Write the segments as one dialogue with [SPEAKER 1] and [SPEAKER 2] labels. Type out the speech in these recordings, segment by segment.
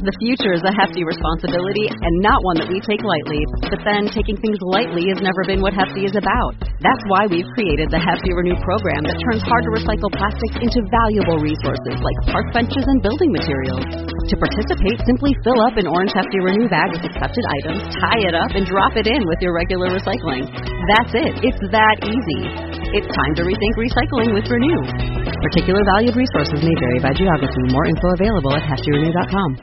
[SPEAKER 1] The future is a hefty responsibility and not one that we take lightly. But then, taking things lightly has never been what Hefty is about. That's why we've created the Hefty Renew program that turns hard-to-recycle plastics into valuable resources like park benches and building materials. To participate, simply fill up an orange Hefty Renew bag with accepted items, tie it up, and drop it in with your regular recycling. That's it. It's that easy. It's time to rethink recycling with Renew. Particular valued resources may vary by geography. More info available at heftyrenew.com.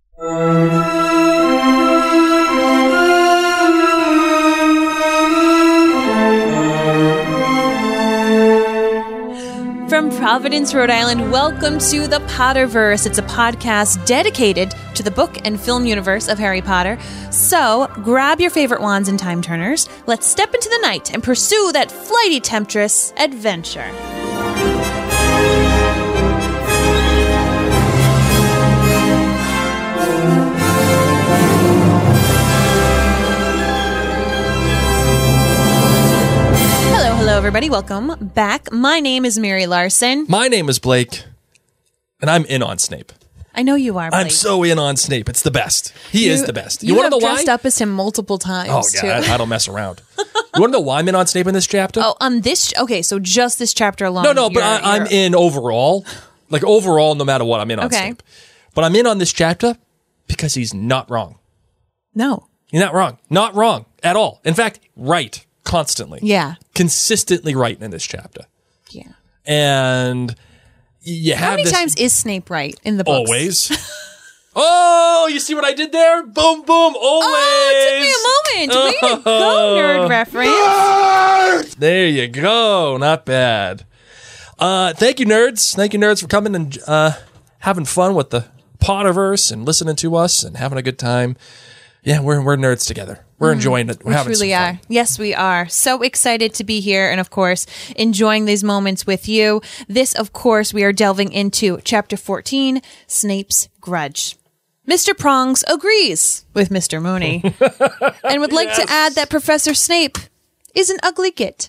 [SPEAKER 2] From Providence, Rhode Island, welcome to the Potterverse. It's a podcast dedicated to the book and film universe of Harry Potter. So, grab your favorite wands and time turners. Let's step into the night and pursue that flighty temptress adventure. Hello, everybody. Welcome back. My name is Mary Larson.
[SPEAKER 3] My name is Blake, and I'm in on Snape.
[SPEAKER 2] I know you are, Blake.
[SPEAKER 3] I'm so in on Snape. It's the best. He is the best.
[SPEAKER 2] You
[SPEAKER 3] want to
[SPEAKER 2] have
[SPEAKER 3] know why?
[SPEAKER 2] dressed up as him multiple times,
[SPEAKER 3] Oh, yeah,
[SPEAKER 2] too.
[SPEAKER 3] I don't mess around. You want to know why I'm in on Snape in this chapter?
[SPEAKER 2] Oh, okay, so just this chapter alone.
[SPEAKER 3] No, but I'm in overall. Like, overall, no matter what, I'm in on Snape. But I'm in on this chapter because he's not wrong.
[SPEAKER 2] No.
[SPEAKER 3] He's not wrong. Not wrong at all. In fact, right. Constantly.
[SPEAKER 2] Yeah.
[SPEAKER 3] Consistently right in this chapter.
[SPEAKER 2] Yeah.
[SPEAKER 3] And you have
[SPEAKER 2] How many times is Snape right in the books?
[SPEAKER 3] Always. Oh, you see what I did there? Boom, boom, always.
[SPEAKER 2] Oh, it took me a moment. Way to go, nerd reference.
[SPEAKER 3] There you go. Not bad. Thank you, nerds. Thank you, nerds, for coming and having fun with the Potterverse and listening to us and having a good time. Yeah, we're nerds together. We're enjoying it. We're having some fun.
[SPEAKER 2] Yes, we are. So excited to be here and, of course, enjoying these moments with you. This, of course, we are delving into Chapter 14, Snape's Grudge. Mr. Prongs agrees with Mr. Mooney and would like to add that Professor Snape is an ugly git.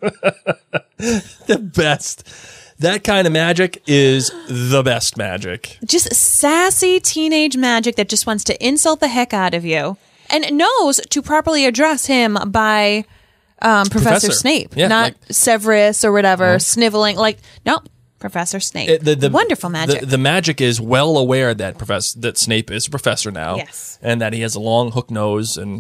[SPEAKER 3] The best. That kind of magic is the best magic.
[SPEAKER 2] Just sassy teenage magic that just wants to insult the heck out of you. And knows to properly address him by Professor Snape, not Severus or whatever, sniveling. No, Professor Snape. The wonderful magic.
[SPEAKER 3] The magic is well aware that Snape is a professor now.
[SPEAKER 2] Yes.
[SPEAKER 3] And that he has a long hook nose, and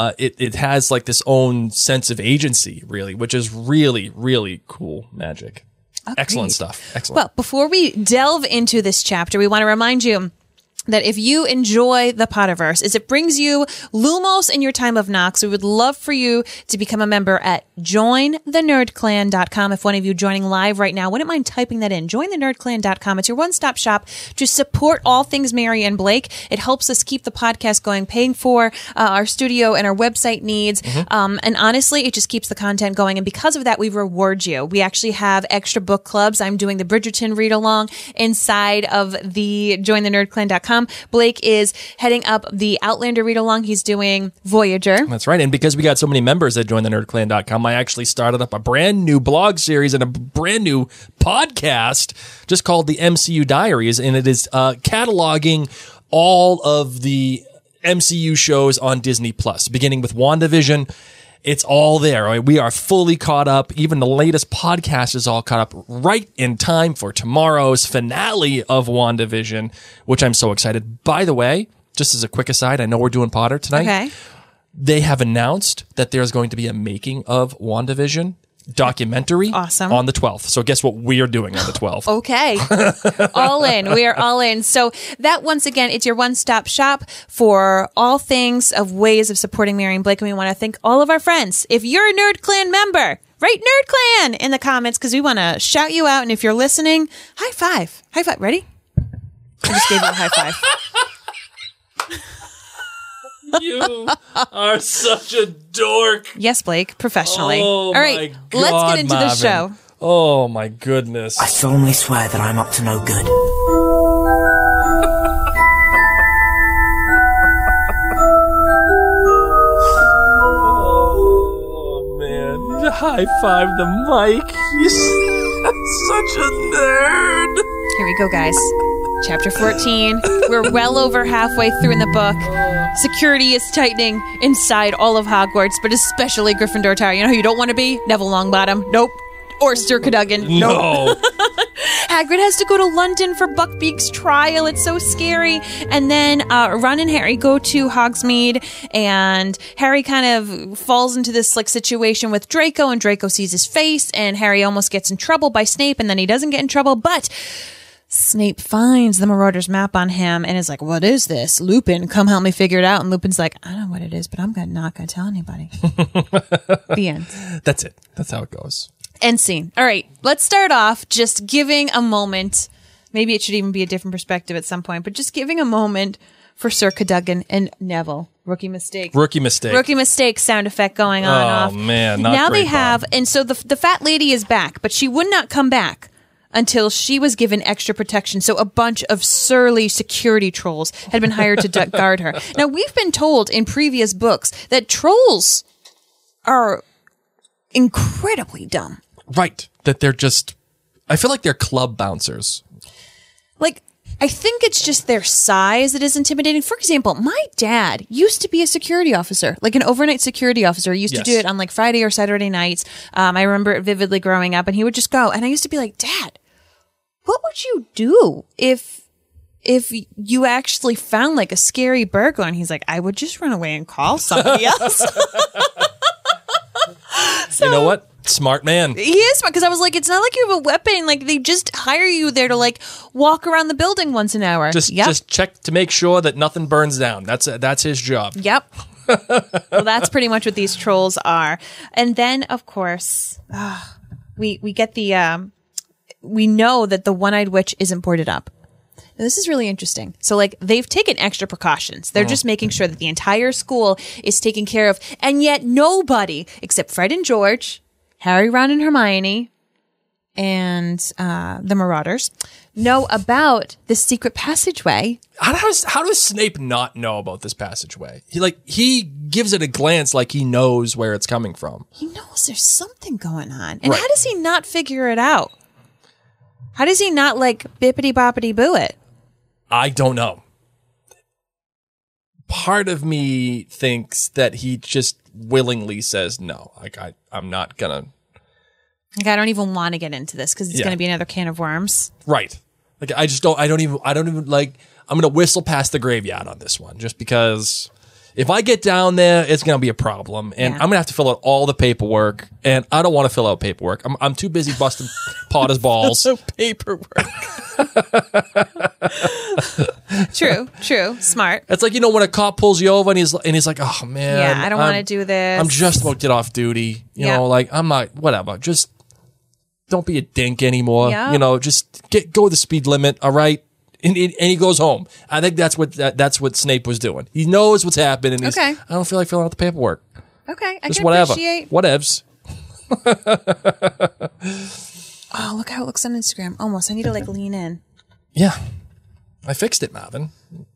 [SPEAKER 3] it has like this own sense of agency, really, which is really, really cool magic. Agreed. Excellent stuff. Excellent.
[SPEAKER 2] Well, before we delve into this chapter, we want to remind you that if you enjoy the Potterverse, as it brings you Lumos in your time of Nox, we would love for you to become a member at jointhenerdclan.com. If one of you joining live right now wouldn't mind typing that in, jointhenerdclan.com. It's your one-stop shop to support all things Mary and Blake. It helps us keep the podcast going, paying for our studio and our website needs. And honestly, it just keeps the content going. And because of that, we reward you. We actually have extra book clubs. I'm doing the Bridgerton read-along inside of the jointhenerdclan.com. Blake is heading up the Outlander read-along. He's doing Voyager.
[SPEAKER 3] That's right. And because we got so many members at jointhenerdclan.com, I actually started up a brand new blog series and a brand new podcast just called the MCU Diaries. And it is cataloging all of the MCU shows on Disney Plus, beginning with WandaVision. It's all there. Right? We are fully caught up. Even the latest podcast is all caught up right in time for tomorrow's finale of WandaVision, which I'm so excited. By the way, just as a quick aside, I know we're doing Potter tonight.
[SPEAKER 2] Okay.
[SPEAKER 3] They have announced that there's going to be a making of WandaVision documentary on the 12th. So guess what we're doing on the 12th?
[SPEAKER 2] Okay. All in. We are all in. So that, once again, it's your one-stop shop for all things of ways of supporting Mary and Blake. And we want to thank all of our friends. If you're a Nerd Clan member, write Nerd Clan in the comments because we want to shout you out. And if you're listening, high five. High five. Ready? I just gave you a high five.
[SPEAKER 3] You are such a dork.
[SPEAKER 2] Yes, Blake, professionally.
[SPEAKER 3] Oh,
[SPEAKER 2] all right,
[SPEAKER 3] my God,
[SPEAKER 2] let's get into the
[SPEAKER 3] Marvin.
[SPEAKER 2] show.
[SPEAKER 3] Oh, my goodness.
[SPEAKER 4] I solemnly swear that I'm up to no good.
[SPEAKER 3] Oh, man. You high-five the mic. You're such a nerd.
[SPEAKER 2] Here we go, guys. Chapter 14. We're well over halfway through in the book. Security is tightening inside all of Hogwarts, but especially Gryffindor Tower. You know who you don't want to be? Neville Longbottom. Nope. Or Sir Cadogan. Nope.
[SPEAKER 3] No.
[SPEAKER 2] Hagrid has to go to London for Buckbeak's trial. It's so scary. And then Ron and Harry go to Hogsmeade, and Harry kind of falls into this like situation with Draco, and Draco sees his face, and Harry almost gets in trouble by Snape, and then he doesn't get in trouble, but Snape finds the Marauder's map on him and is like, what is this? Lupin, come help me figure it out. And Lupin's like, I don't know what it is, but I'm not going to tell anybody. The end.
[SPEAKER 3] That's it. That's how it goes.
[SPEAKER 2] End scene. All right, let's start off just giving a moment. Maybe it should even be a different perspective at some point, but just giving a moment for Sir Cadogan and Neville. Rookie mistake.
[SPEAKER 3] Rookie mistake
[SPEAKER 2] Sound effect going on and off.
[SPEAKER 3] Oh, man. Not
[SPEAKER 2] now
[SPEAKER 3] great,
[SPEAKER 2] they have,
[SPEAKER 3] Bob.
[SPEAKER 2] and so the fat lady is back, but she would not come back until she was given extra protection. So a bunch of surly security trolls had been hired to guard her. Now, we've been told in previous books that trolls are incredibly dumb.
[SPEAKER 3] Right. That they're just, I feel like they're club bouncers.
[SPEAKER 2] Like, I think it's just their size that is intimidating. For example, my dad used to be a security officer, like an overnight security officer. He used to do it on like Friday or Saturday nights. I remember it vividly growing up, and he would just go. And I used to be like, Dad, what would you do if you actually found like a scary burglar? And he's like, I would just run away and call somebody else.
[SPEAKER 3] So, you know what? Smart man.
[SPEAKER 2] He is smart, because I was like, it's not like you have a weapon. Like, they just hire you there to like walk around the building once an hour.
[SPEAKER 3] Just check to make sure that nothing burns down. That's his job.
[SPEAKER 2] Yep. Well, that's pretty much what these trolls are. And then, of course, we get the we know that the one-eyed witch isn't boarded up. Now, this is really interesting. So, like, they've taken extra precautions. They're just making sure that the entire school is taken care of, and yet nobody except Fred and George, Harry, Ron, and Hermione, and the Marauders know about this secret passageway.
[SPEAKER 3] How does Snape not know about this passageway? He gives it a glance like he knows where it's coming from.
[SPEAKER 2] He knows there's something going on. And how does he not figure it out? How does he not, like, bippity-boppity-boo it?
[SPEAKER 3] I don't know. Part of me thinks that he just willingly says no. Like, I'm not gonna.
[SPEAKER 2] Like, I don't even want to get into this because it's going to be another can of worms.
[SPEAKER 3] Right. Like, I don't even like, I'm gonna whistle past the graveyard on this one, just because if I get down there, it's gonna be a problem, and I'm gonna have to fill out all the paperwork, and I don't want to fill out paperwork. I'm too busy busting Potter's balls.
[SPEAKER 2] Paperwork. True. Smart.
[SPEAKER 3] It's like, when a cop pulls you over and he's like, oh man,
[SPEAKER 2] Yeah, I don't want to do this.
[SPEAKER 3] I'm just about to get off duty. You know, like, I'm not, whatever. Just don't be a dink anymore.
[SPEAKER 2] Yeah.
[SPEAKER 3] Just go the speed limit. All right. And he goes home. I think that's what Snape was doing. He knows what's happened, and he's, I don't feel like filling out the paperwork.
[SPEAKER 2] Okay, I
[SPEAKER 3] Just
[SPEAKER 2] can
[SPEAKER 3] whatever.
[SPEAKER 2] appreciate.
[SPEAKER 3] Whatevs.
[SPEAKER 2] Oh, look how it looks on Instagram. Almost. I need to like lean in.
[SPEAKER 3] Yeah, I fixed it, Marvin.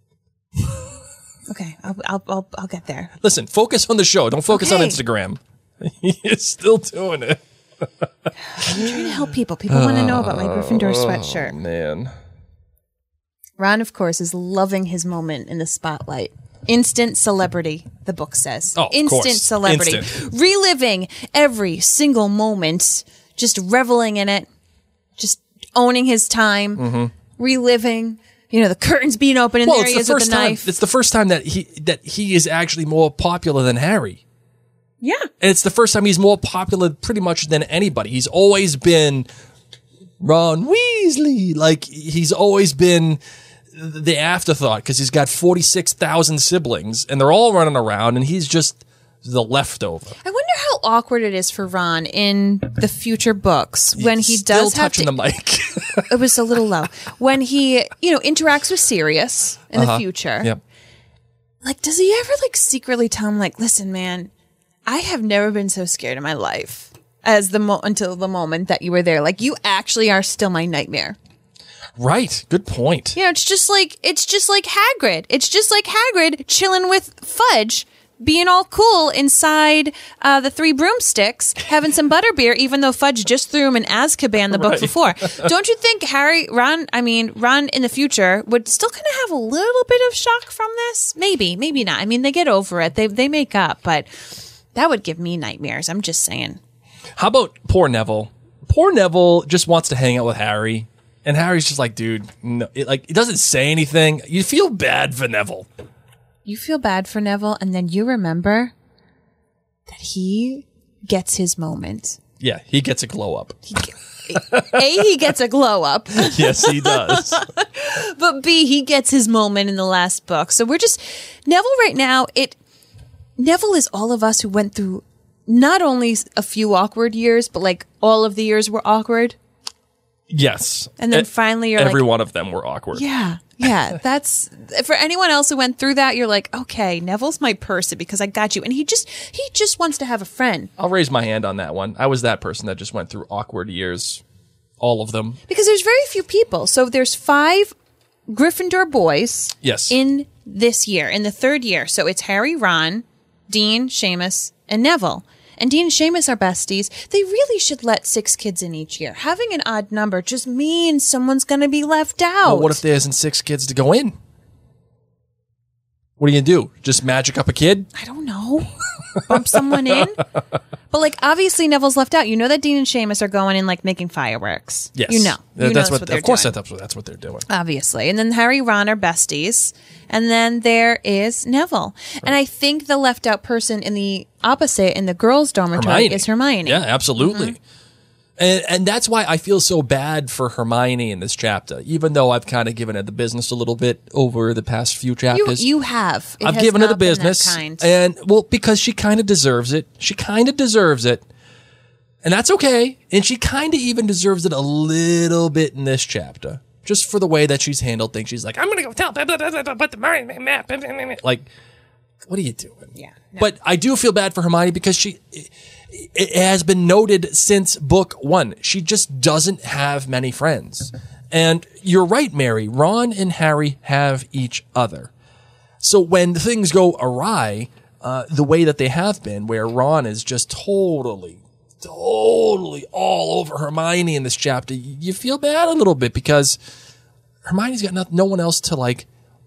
[SPEAKER 2] Okay, I'll get there.
[SPEAKER 3] Listen, focus on the show. Don't focus on Instagram. He's still doing it.
[SPEAKER 2] I'm trying to help people. People want to know about my Gryffindor sweatshirt.
[SPEAKER 3] Oh, man.
[SPEAKER 2] Ron, of course, is loving his moment in the spotlight. Instant celebrity, the book says.
[SPEAKER 3] Oh, of
[SPEAKER 2] Instant
[SPEAKER 3] course.
[SPEAKER 2] celebrity.
[SPEAKER 3] Instant.
[SPEAKER 2] Reliving every single moment, just reveling in it, just owning his time, reliving, the curtains being open and there he is with the knife.
[SPEAKER 3] It's the first time that he is actually more popular than Harry.
[SPEAKER 2] Yeah.
[SPEAKER 3] And it's the first time he's more popular pretty much than anybody. He's always been Ron Weasley. Like, he's always been the afterthought because he's got 46,000 siblings and they're all running around and he's just the leftover.
[SPEAKER 2] I wonder how awkward it is for Ron in the future books when he
[SPEAKER 3] Still
[SPEAKER 2] does have
[SPEAKER 3] touching
[SPEAKER 2] to.
[SPEAKER 3] the mic.
[SPEAKER 2] It was a little low. When he, interacts with Sirius in the future.
[SPEAKER 3] Yep.
[SPEAKER 2] Like, does he ever secretly tell him listen, man, I have never been so scared in my life as until the moment that you were there. Like, you actually are still my nightmare.
[SPEAKER 3] Right. Good point.
[SPEAKER 2] It's just like Hagrid. It's just like Hagrid chilling with Fudge being all cool inside the Three Broomsticks, having some butterbeer, even though Fudge just threw him in Azkaban the book before. Don't you think Ron in the future would still kind of have a little bit of shock from this? Maybe not. I mean, they get over it. They make up, but that would give me nightmares. I'm just saying.
[SPEAKER 3] How about poor Neville? Poor Neville just wants to hang out with Harry. And Harry's just like, dude, no, he doesn't say anything. You feel bad for Neville.
[SPEAKER 2] You feel bad for Neville, and then you remember that he gets his moment.
[SPEAKER 3] Yeah, he gets a glow up.
[SPEAKER 2] He gets a glow up.
[SPEAKER 3] Yes, he does.
[SPEAKER 2] But B, he gets his moment in the last book. So we're just, Neville right now, Neville is all of us who went through not only a few awkward years, but like all of the years were awkward.
[SPEAKER 3] Yes.
[SPEAKER 2] And then finally you're
[SPEAKER 3] every one of them were awkward.
[SPEAKER 2] Yeah. That's, for anyone else who went through that, you're like, okay, Neville's my person because I got you. And he just wants to have a friend.
[SPEAKER 3] I'll raise my hand on that one. I was that person that just went through awkward years. All of them.
[SPEAKER 2] Because there's very few people. So there's 5 Gryffindor boys.
[SPEAKER 3] Yes.
[SPEAKER 2] In this year, in the 3rd year. So it's Harry, Ron, Dean, Seamus, and Neville. And Dean and Seamus are besties. They really should let 6 kids in each year. Having an odd number just means someone's going to be left out.
[SPEAKER 3] Well, what if there isn't 6 kids to go in? What are you going to do? Just magic up a kid?
[SPEAKER 2] I don't know. Bump someone in? But like, obviously Neville's left out. You know that Dean and Seamus are going in like making fireworks.
[SPEAKER 3] Yes.
[SPEAKER 2] You know that's what they're
[SPEAKER 3] of course
[SPEAKER 2] doing.
[SPEAKER 3] That's what they're doing.
[SPEAKER 2] Obviously. And then Harry, Ron are besties. And then there is Neville. Right. And I think the left out person in the opposite, in the girls' dormitory, is Hermione.
[SPEAKER 3] Yeah, absolutely. Mm-hmm. And that's why I feel so bad for Hermione in this chapter, even though I've kind of given her the business a little bit over the past few chapters.
[SPEAKER 2] You have.
[SPEAKER 3] I've given her the business. And, well, because she kind of deserves it. She kind of deserves it. And that's okay. And she kind of even deserves it a little bit in this chapter. Just for the way that she's handled things. She's like, I'm going to go tell about the map. Like, what are you doing?
[SPEAKER 2] Yeah. No.
[SPEAKER 3] But I do feel bad for Hermione because it has been noted since book 1. She just doesn't have many friends. And you're right, Mary. Ron and Harry have each other. So when things go awry, the way that they have been, where Ron is just totally all over Hermione in this chapter, you feel bad a little bit because Hermione's got no one else to like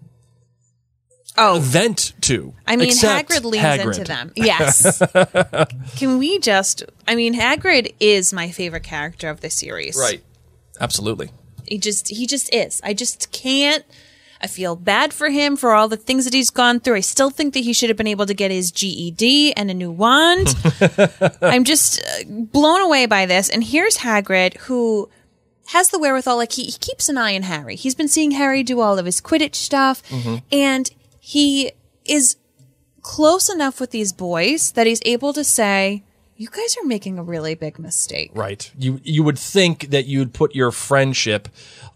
[SPEAKER 3] vent to.
[SPEAKER 2] I mean, Hagrid leans into them. Yes. Can we just, Hagrid is my favorite character of the series.
[SPEAKER 3] Right. Absolutely.
[SPEAKER 2] He just is. I just can't. I feel bad for him for all the things that he's gone through. I still think that he should have been able to get his GED and a new wand. I'm just blown away by this. And here's Hagrid, who has the wherewithal. Like, he keeps an eye on Harry. He's been seeing Harry do all of his Quidditch stuff. Mm-hmm. And he is close enough with these boys that he's able to say, you guys are making a really big mistake.
[SPEAKER 3] Right. You would think that you'd put your friendship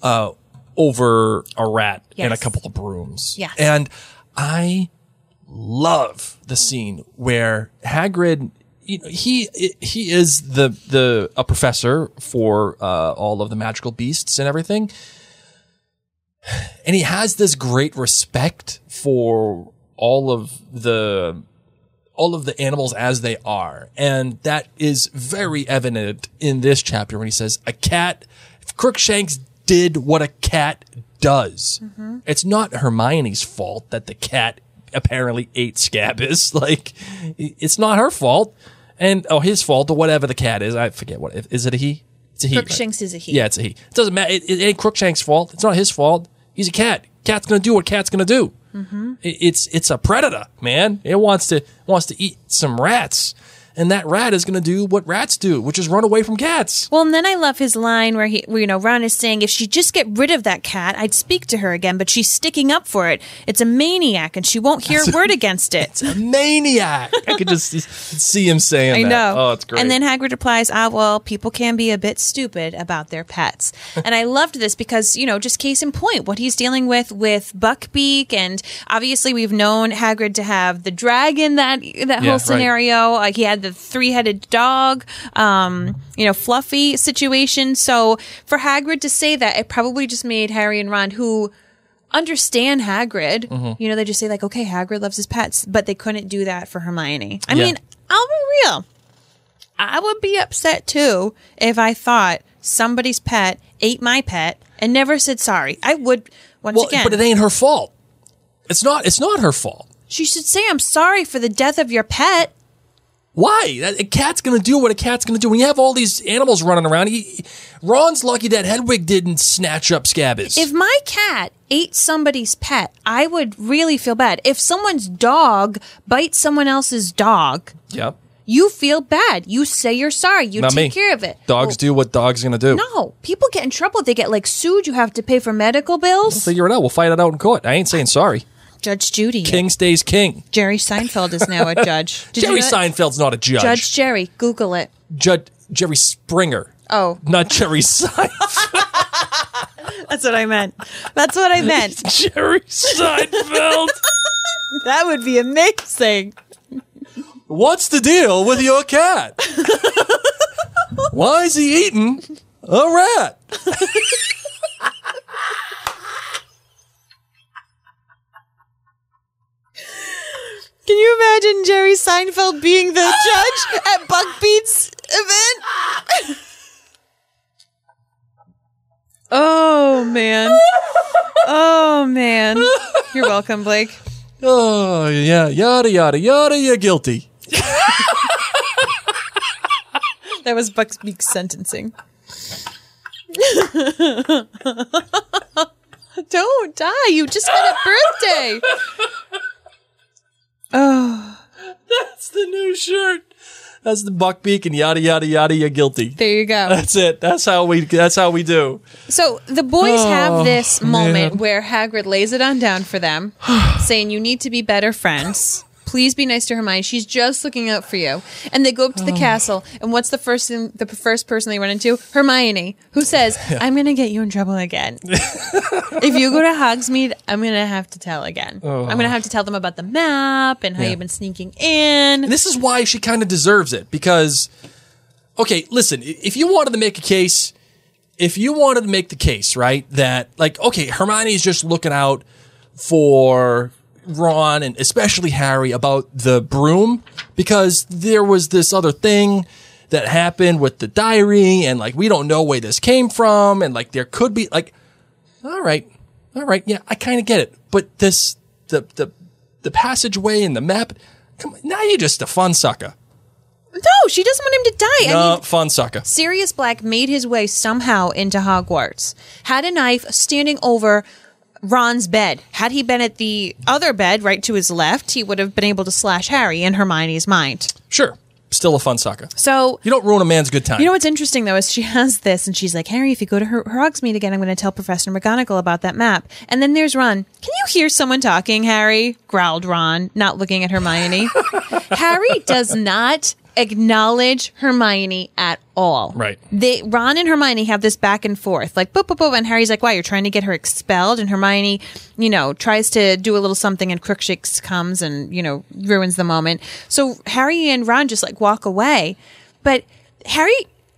[SPEAKER 3] over a rat and a couple of brooms.
[SPEAKER 2] Yes.
[SPEAKER 3] And I love the scene where Hagrid, he is a professor for all of the magical beasts and everything. And he has this great respect for all of the animals as they are. And that is very evident in this chapter when he says, if Crookshanks did what a cat does. Mm-hmm. It's not Hermione's fault that the cat apparently ate Scabious. Like, it's not her fault. And, his fault or whatever the cat is. I forget what, is it a he? It's a he.
[SPEAKER 2] Crookshanks is a he.
[SPEAKER 3] Yeah, it's a he. It doesn't matter. It ain't Crookshanks' fault. It's not his fault. He's a cat. Cat's gonna do what cat's gonna do. Mm-hmm. It's a predator, man. It wants to eat some rats. And that rat is going to do what rats do, which is run away from cats.
[SPEAKER 2] Well, and then I love his line where Ron is saying, if she just get rid of that cat, I'd speak to her again, but she's sticking up for it. It's a maniac, and she won't hear a word against it.
[SPEAKER 3] It's a maniac. I could just see him saying that.
[SPEAKER 2] I know.
[SPEAKER 3] Oh, it's great.
[SPEAKER 2] And then Hagrid replies, well, people can be a bit stupid about their pets. And I loved this because, just case in point, what he's dealing with Buckbeak, and obviously we've known Hagrid to have the dragon, that whole scenario. Like, he had the 3-headed dog, Fluffy situation. So for Hagrid to say that, it probably just made Harry and Ron, who understand Hagrid.
[SPEAKER 3] Mm-hmm.
[SPEAKER 2] You know, they just say like, okay, Hagrid loves his pets, but they couldn't do that for Hermione. I
[SPEAKER 3] Yeah.
[SPEAKER 2] mean, I'll be real. I would be upset too if I thought somebody's pet ate my pet and never said sorry. I would, once again.
[SPEAKER 3] But it ain't her fault. It's not her fault.
[SPEAKER 2] She should say, I'm sorry for the death of your pet.
[SPEAKER 3] Why? A cat's going to do what a cat's going to do. When you have all these animals running around, Ron's lucky that Hedwig didn't snatch up Scabies.
[SPEAKER 2] If my cat ate somebody's pet, I would really feel bad. If someone's dog bites someone else's dog,
[SPEAKER 3] Yep.
[SPEAKER 2] you feel bad. You say you're sorry. You
[SPEAKER 3] Not
[SPEAKER 2] take
[SPEAKER 3] me.
[SPEAKER 2] care of it.
[SPEAKER 3] Dogs do what dogs going to do.
[SPEAKER 2] No, people get in trouble. They get like sued. You have to pay for medical bills.
[SPEAKER 3] Figure it out. We'll fight it out in court. I ain't saying sorry.
[SPEAKER 2] Judge Judy.
[SPEAKER 3] King stays king.
[SPEAKER 2] Jerry Seinfeld is now a judge. Did
[SPEAKER 3] Jerry
[SPEAKER 2] you know that?
[SPEAKER 3] Seinfeld's not a judge.
[SPEAKER 2] Judge Jerry. Google it.
[SPEAKER 3] Jerry Springer.
[SPEAKER 2] Oh,
[SPEAKER 3] Not Jerry Seinfeld.
[SPEAKER 2] that's what I meant. That's what I meant.
[SPEAKER 3] Jerry Seinfeld.
[SPEAKER 2] That would be amazing.
[SPEAKER 3] What's the deal with your cat? Why is he eating a rat?
[SPEAKER 2] Can you imagine Jerry Seinfeld being the judge at Buckbeat's event? Oh, man. Oh, man. You're welcome, Blake.
[SPEAKER 3] Oh, yeah. Yada, yada, yada, you're guilty.
[SPEAKER 2] That was Buckbeat's sentencing. Don't die. You just had a birthday. Oh.
[SPEAKER 3] That's the new shirt. That's the Buckbeak and yada, yada, yada, you're guilty.
[SPEAKER 2] There you go.
[SPEAKER 3] That's it. That's how we do.
[SPEAKER 2] So the boys have this moment
[SPEAKER 3] man.
[SPEAKER 2] where Hagrid lays it on down for them, saying, you need to be better friends. Please be nice to Hermione. She's just looking out for you. And they go up to the castle, and what's the first person they run into? Hermione, who says, I'm going to get you in trouble again. If you go to Hogsmeade, I'm going to have to tell again. I'm going to have to tell them about the map and how you've been sneaking in.
[SPEAKER 3] And this is why she kind of deserves it, because, okay, listen, if you wanted to make the case, right, that, like, okay, Hermione's just looking out for Ron and especially Harry about the broom, because there was this other thing that happened with the diary, and, like, we don't know where this came from, and, like, there could be, like, all right, yeah, I kind of get it, but this, the passageway and the map, come on, now you're just a fun sucker.
[SPEAKER 2] No, she doesn't want him to die.
[SPEAKER 3] No,
[SPEAKER 2] I mean,
[SPEAKER 3] fun sucker.
[SPEAKER 2] Sirius Black made his way somehow into Hogwarts, had a knife standing over Ron's bed. Had he been at the other bed right to his left, he would have been able to slash Harry in Hermione's mind.
[SPEAKER 3] Sure. Still a fun sucker.
[SPEAKER 2] So
[SPEAKER 3] You don't ruin a man's good time.
[SPEAKER 2] you know what's interesting, though, is she has this, and she's like, Harry, if you go to Hogsmeade again, I'm going to tell Professor McGonagall about that map. And then there's Ron. Can you hear someone talking, Harry? Growled Ron, not looking at Hermione. Harry does not acknowledge Hermione at all.
[SPEAKER 3] Right.
[SPEAKER 2] Ron and Hermione have this back and forth, like, boop, boop, boop, and Harry's like, wow, you're trying to get her expelled? And Hermione, tries to do a little something, and Crookshanks comes and, ruins the moment. So Harry and Ron just, like, walk away. But I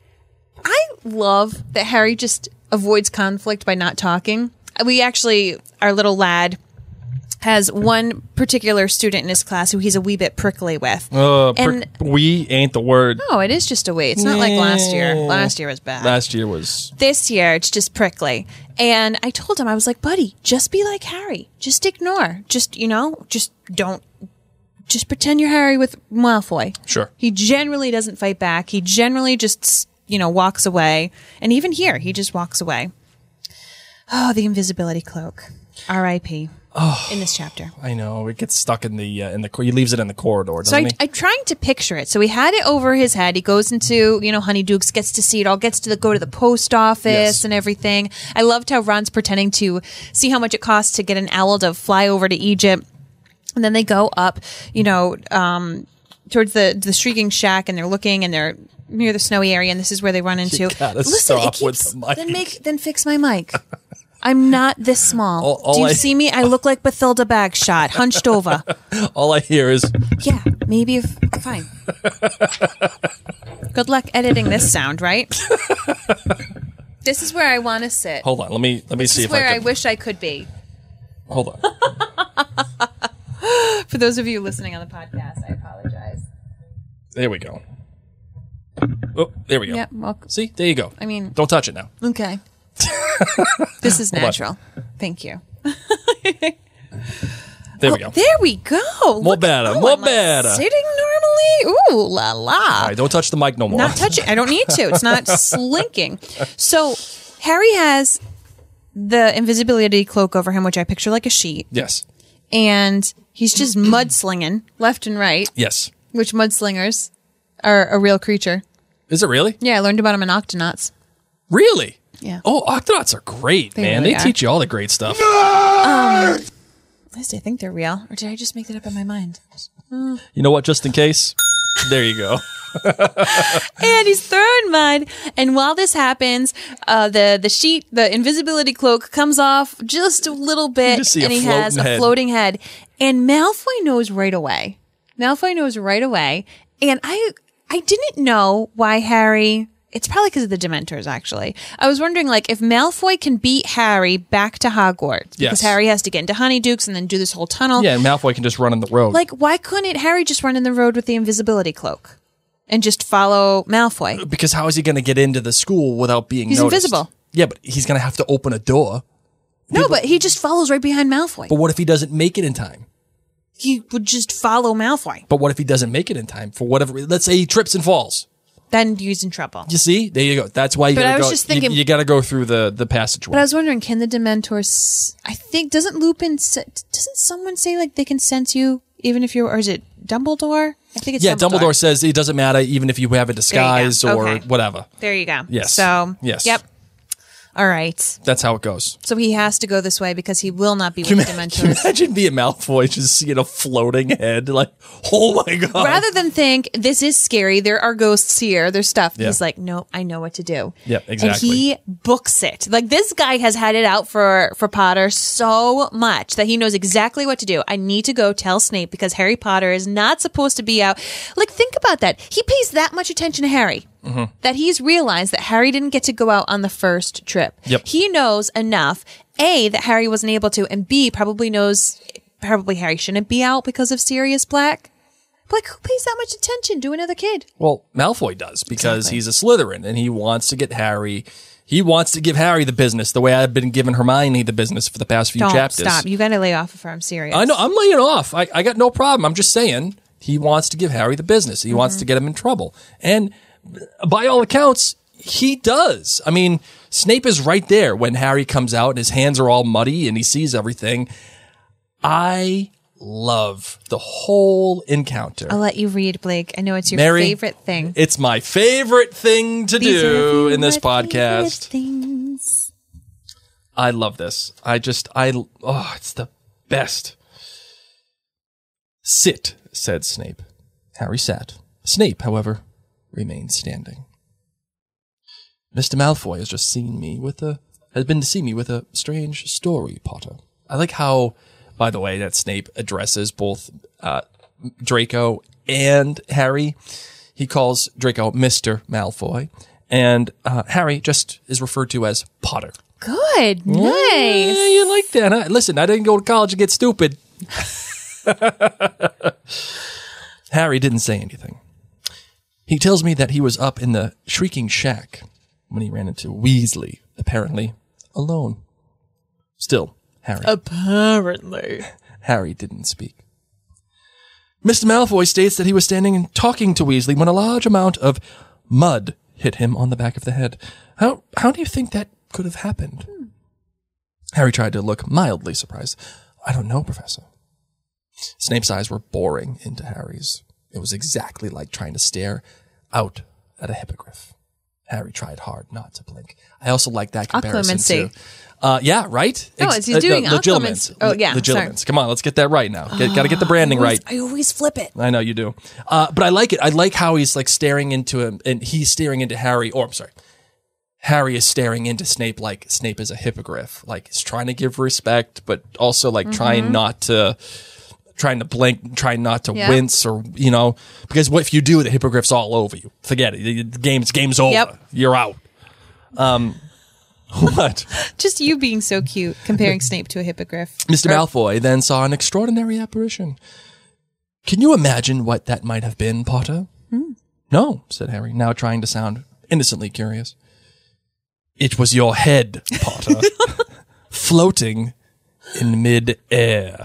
[SPEAKER 2] love that Harry just avoids conflict by not talking. Our little lad has one particular student in his class who he's a wee bit prickly with.
[SPEAKER 3] We ain't the word.
[SPEAKER 2] No, it is just a wee. It's not like last year. Last year was bad.
[SPEAKER 3] Last year was...
[SPEAKER 2] This year, it's just prickly. And I told him, I was like, buddy, just be like Harry. Just ignore. Just pretend you're Harry with Malfoy.
[SPEAKER 3] Sure.
[SPEAKER 2] He generally doesn't fight back. He generally just, walks away. And even here, he just walks away. Oh, the invisibility cloak. R.I.P. In this chapter.
[SPEAKER 3] I know. It gets stuck in the he leaves it in the corridor,
[SPEAKER 2] So
[SPEAKER 3] doesn't he?
[SPEAKER 2] I'm trying to picture it. So he had it over his head. He goes into, Honeydukes, gets to see it all, gets to go to the post office and everything. I loved how Ron's pretending to see how much it costs to get an owl to fly over to Egypt. And then they go up, towards the Shrieking Shack, and they're looking, and they're near the snowy area, and this is where they run into.
[SPEAKER 3] Gotta stop with the mic.
[SPEAKER 2] Then fix my mic. I'm not this small.
[SPEAKER 3] All
[SPEAKER 2] Do you
[SPEAKER 3] I-
[SPEAKER 2] see me? I look like Bathilda Bagshot, hunched over.
[SPEAKER 3] All I hear is...
[SPEAKER 2] Yeah, maybe fine. Good luck editing this sound, right? This is where I want to sit.
[SPEAKER 3] Hold on. Let me see
[SPEAKER 2] This is
[SPEAKER 3] if
[SPEAKER 2] where
[SPEAKER 3] I
[SPEAKER 2] I
[SPEAKER 3] can...
[SPEAKER 2] wish I could be.
[SPEAKER 3] Hold on.
[SPEAKER 2] For those of you listening on the podcast, I apologize.
[SPEAKER 3] There we go. Oh, there we go.
[SPEAKER 2] Yeah, well,
[SPEAKER 3] See, there you go.
[SPEAKER 2] I mean,
[SPEAKER 3] don't touch it now.
[SPEAKER 2] okay. This is natural. Thank you.
[SPEAKER 3] There we go.
[SPEAKER 2] There we go.
[SPEAKER 3] More better. More
[SPEAKER 2] am I
[SPEAKER 3] better.
[SPEAKER 2] sitting normally? Ooh, la la.
[SPEAKER 3] All right, don't touch the mic no more.
[SPEAKER 2] Not touching. I don't need to. It's not slinking. So Harry has the invisibility cloak over him, which I picture like a sheet,
[SPEAKER 3] Yes.
[SPEAKER 2] and he's just mudslinging left and right,
[SPEAKER 3] Yes.
[SPEAKER 2] which mudslingers are a real creature.
[SPEAKER 3] Is it really?
[SPEAKER 2] Yeah, I learned about them in Octonauts.
[SPEAKER 3] Really?
[SPEAKER 2] Yeah.
[SPEAKER 3] Oh, Octonauts are great, man.
[SPEAKER 2] really
[SPEAKER 3] They
[SPEAKER 2] are.
[SPEAKER 3] teach you all the great stuff.
[SPEAKER 2] At least I think they're real. Or did I just make that up in my mind?
[SPEAKER 3] You know what? Just in case. There you go.
[SPEAKER 2] And he's throwing mud. And while this happens, the sheet, the invisibility cloak comes off just a little bit,
[SPEAKER 3] just see
[SPEAKER 2] and
[SPEAKER 3] a
[SPEAKER 2] he has
[SPEAKER 3] floating
[SPEAKER 2] a
[SPEAKER 3] head.
[SPEAKER 2] floating head. And Malfoy knows right away. And I didn't know why Harry. It's probably because of the Dementors, actually. I was wondering, like, if Malfoy can beat Harry back to Hogwarts, because
[SPEAKER 3] Yes.
[SPEAKER 2] Harry has to get into Honeydukes and then do this whole tunnel.
[SPEAKER 3] Yeah, and Malfoy can just run on the road.
[SPEAKER 2] Like, why couldn't Harry just run in the road with the invisibility cloak and just follow Malfoy?
[SPEAKER 3] Because how is he going to get into the school without being
[SPEAKER 2] He's
[SPEAKER 3] noticed?
[SPEAKER 2] invisible.
[SPEAKER 3] Yeah, but he's going to have to open a door.
[SPEAKER 2] No, but he just follows right behind Malfoy.
[SPEAKER 3] But what if he doesn't make it in time?
[SPEAKER 2] He would just follow Malfoy.
[SPEAKER 3] But what if he doesn't make it in time for whatever? Let's say he trips and falls.
[SPEAKER 2] Then he's in trouble.
[SPEAKER 3] You see? There you go. That's why you
[SPEAKER 2] But
[SPEAKER 3] got
[SPEAKER 2] I
[SPEAKER 3] to
[SPEAKER 2] was
[SPEAKER 3] go.
[SPEAKER 2] just thinking-
[SPEAKER 3] you got to go through the passageway.
[SPEAKER 2] But I was wondering, can the Dementors? I think doesn't someone say like they can sense you even if you're, or is it Dumbledore? I think it's
[SPEAKER 3] Dumbledore says it doesn't matter even if you have a disguise
[SPEAKER 2] go.
[SPEAKER 3] or
[SPEAKER 2] Okay.
[SPEAKER 3] whatever.
[SPEAKER 2] There you go.
[SPEAKER 3] Yes.
[SPEAKER 2] So
[SPEAKER 3] Yes.
[SPEAKER 2] Yep. All right.
[SPEAKER 3] That's how it goes.
[SPEAKER 2] So he has to go this way because he will not be with the
[SPEAKER 3] Can you
[SPEAKER 2] Dementors.
[SPEAKER 3] imagine being Malfoy just seeing a floating head? Like, oh my God.
[SPEAKER 2] Rather than think, this is scary, there are ghosts here, there's stuff,
[SPEAKER 3] Yeah.
[SPEAKER 2] he's like, no, I know what to do.
[SPEAKER 3] Yep, exactly.
[SPEAKER 2] And he books it. Like, this guy has had it out for Potter so much that he knows exactly what to do. I need to go tell Snape because Harry Potter is not supposed to be out. Like, think about that. He pays that much attention to Harry.
[SPEAKER 3] Mm-hmm.
[SPEAKER 2] That he's realized that Harry didn't get to go out on the first trip.
[SPEAKER 3] Yep.
[SPEAKER 2] He knows enough, A, that Harry wasn't able to, and B, probably Harry shouldn't be out because of Sirius Black. But like, who pays that much attention to another kid?
[SPEAKER 3] Well, Malfoy does because
[SPEAKER 2] Exactly.
[SPEAKER 3] he's a Slytherin and he wants to get Harry. He wants to give Harry the business the way I've been giving Hermione the business for the past few
[SPEAKER 2] Don't
[SPEAKER 3] chapters.
[SPEAKER 2] stop. You got to lay off of her. I'm serious.
[SPEAKER 3] I know. I'm laying off. I got no problem. I'm just saying he wants to give Harry the business. He wants to get him in trouble. And by all accounts, he does. I mean, Snape is right there when Harry comes out and his hands are all muddy and he sees everything. I love the whole encounter.
[SPEAKER 2] I'll let you read, Blake. I know it's your
[SPEAKER 3] Mary,
[SPEAKER 2] favorite thing.
[SPEAKER 3] It's my favorite thing to
[SPEAKER 2] These are
[SPEAKER 3] do in
[SPEAKER 2] my
[SPEAKER 3] this
[SPEAKER 2] favorite
[SPEAKER 3] podcast.
[SPEAKER 2] things.
[SPEAKER 3] I love this. It's the best. Sit, said Snape. Harry sat. Snape, however, remained standing. Mr. Malfoy has been to see me with a strange story, Potter. I like how, by the way, that Snape addresses both Draco and Harry. He calls Draco Mr. Malfoy, and Harry just is referred to as Potter.
[SPEAKER 2] Good.
[SPEAKER 3] Yeah,
[SPEAKER 2] Nice.
[SPEAKER 3] you like that, huh? Listen, I didn't go to college and get stupid. Harry didn't say anything. He tells me that he was up in the Shrieking Shack when he ran into Weasley, apparently alone. Still,
[SPEAKER 2] Apparently.
[SPEAKER 3] Harry didn't speak. Mr. Malfoy states that he was standing and talking to Weasley when a large amount of mud hit him on the back of the head. How do you think that could have happened? Harry tried to look mildly surprised. I don't know, Professor. Snape's eyes were boring into Harry's. It was exactly like trying to stare out at a hippogriff. Harry tried hard not to blink. I also like that comparison
[SPEAKER 2] Occlumency.
[SPEAKER 3] too. Yeah, right?
[SPEAKER 2] No, he's doing
[SPEAKER 3] Legilimens.
[SPEAKER 2] occlumency. Oh, yeah,
[SPEAKER 3] Legilimens. Come on, let's get that right now. Got to get the branding right.
[SPEAKER 2] I always flip it.
[SPEAKER 3] I know you do. But I like it. I like how he's like staring into him and he's staring into Harry. Or I'm sorry. Harry is staring into Snape like Snape is a hippogriff. Like he's trying to give respect, but also like trying to blink, trying not to
[SPEAKER 2] Yeah.
[SPEAKER 3] wince or, because what if you do, the hippogriff's all over you. Forget it. The game's over.
[SPEAKER 2] Yep.
[SPEAKER 3] You're out. What?
[SPEAKER 2] Just you being so cute, comparing Snape to a hippogriff.
[SPEAKER 3] Mr. Malfoy then saw an extraordinary apparition. Can you imagine what that might have been, Potter? No, said Harry, now trying to sound innocently curious. It was your head, Potter, floating in mid-air.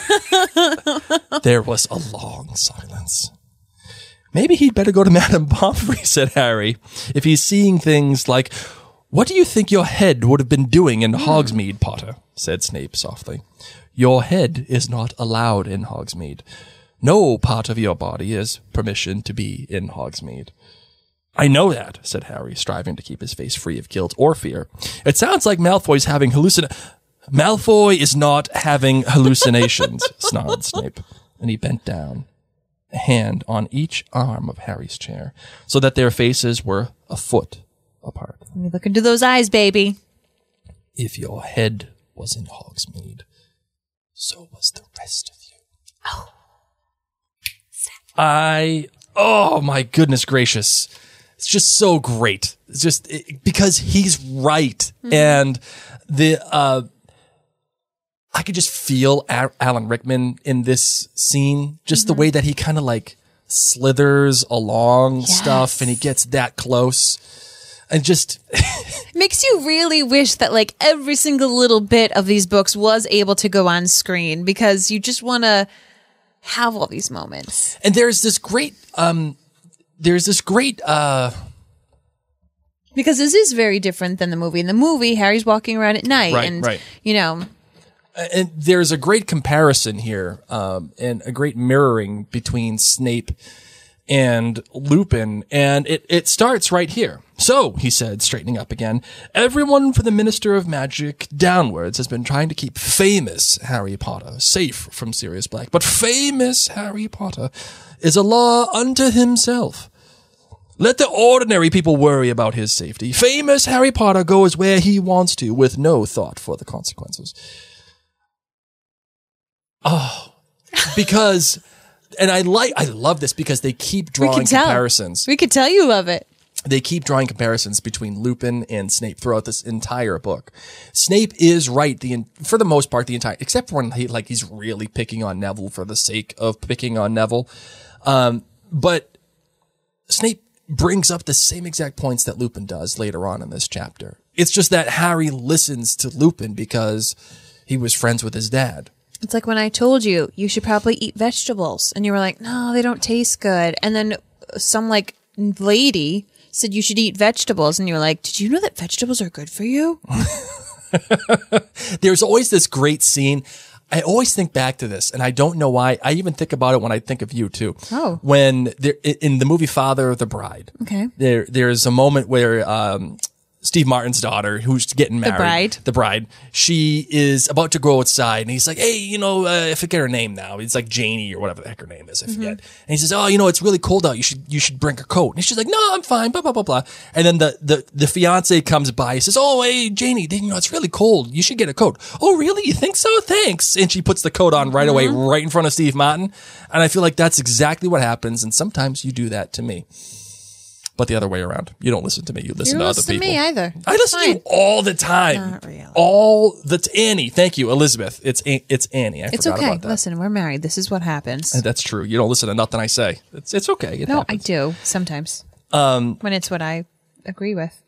[SPEAKER 3] There was a long silence. Maybe he'd better go to Madame Pomfrey, said Harry, if he's seeing things like, what do you think your head would have been doing in Hogsmeade, Potter? Said Snape softly. Your head is not allowed in Hogsmeade. No part of your body is permission to be in Hogsmeade. I know that, said Harry, striving to keep his face free of guilt or fear. It sounds like Malfoy's having Malfoy is not having hallucinations, snarled Snape, and he bent down, a hand on each arm of Harry's chair, so that their faces were a foot apart.
[SPEAKER 2] Let me look into those eyes, baby.
[SPEAKER 3] If your head was in Hogsmeade, so was the rest of you. Oh my goodness gracious. It's just so great. It's just because he's right. And I could just feel Alan Rickman in this scene, just the way that he kind of like slithers along stuff and he gets that close. And just
[SPEAKER 2] makes you really wish that like every single little bit of these books was able to go on screen, because you just want to have all these moments.
[SPEAKER 3] And there's this great
[SPEAKER 2] because this is very different than the movie. In the movie, Harry's walking around at night,
[SPEAKER 3] right.
[SPEAKER 2] You know.
[SPEAKER 3] And there's a great comparison here, and a great mirroring between Snape and Lupin, and it starts right here. So, he said, straightening up again, everyone from the Minister of Magic downwards has been trying to keep famous Harry Potter safe from Sirius Black. But famous Harry Potter is a law unto himself. Let the ordinary people worry about his safety. Famous Harry Potter goes where he wants to with no thought for the consequences. Oh, because, and I love this because they keep drawing comparisons.
[SPEAKER 2] We could tell you love it.
[SPEAKER 3] They keep drawing comparisons between Lupin and Snape throughout this entire book. Snape is right for the most part, except when he's really picking on Neville for the sake of picking on Neville. But Snape brings up the same exact points that Lupin does later on in this chapter. It's just that Harry listens to Lupin because he was friends with his dad.
[SPEAKER 2] It's like when I told you should probably eat vegetables, and you were like, no, they don't taste good. And then some like lady said you should eat vegetables, and you were like, did you know that vegetables are good for you?
[SPEAKER 3] There's always this great scene. I always think back to this, and I don't know why. I even think about it when I think of you too.
[SPEAKER 2] Oh.
[SPEAKER 3] When in the movie Father of the Bride.
[SPEAKER 2] Okay.
[SPEAKER 3] There's a moment where Steve Martin's daughter, who's getting married. The bride. She is about to go outside, and he's like, hey, I forget her name now. It's like Janie or whatever the heck her name is. I forget. And he says, oh, it's really cold out. You should bring a coat. And she's like, no, I'm fine, blah, blah, blah, blah. And then the fiance comes by. He says, oh, hey, Janie, it's really cold. You should get a coat. Oh, really? You think so? Thanks. And she puts the coat on right away, right in front of Steve Martin. And I feel like that's exactly what happens. And sometimes you do that to me. But the other way around. You don't listen to me. You listen to other people.
[SPEAKER 2] You don't listen to me either.
[SPEAKER 3] I listen to you all the time.
[SPEAKER 2] Not really.
[SPEAKER 3] Annie. Thank you, Elizabeth. It's Annie.
[SPEAKER 2] It's
[SPEAKER 3] forgot
[SPEAKER 2] okay.
[SPEAKER 3] about that.
[SPEAKER 2] Listen, we're married. This is what happens.
[SPEAKER 3] That's true. You don't listen to nothing I say. It's okay. It happens.
[SPEAKER 2] I do sometimes. When it's what I agree with.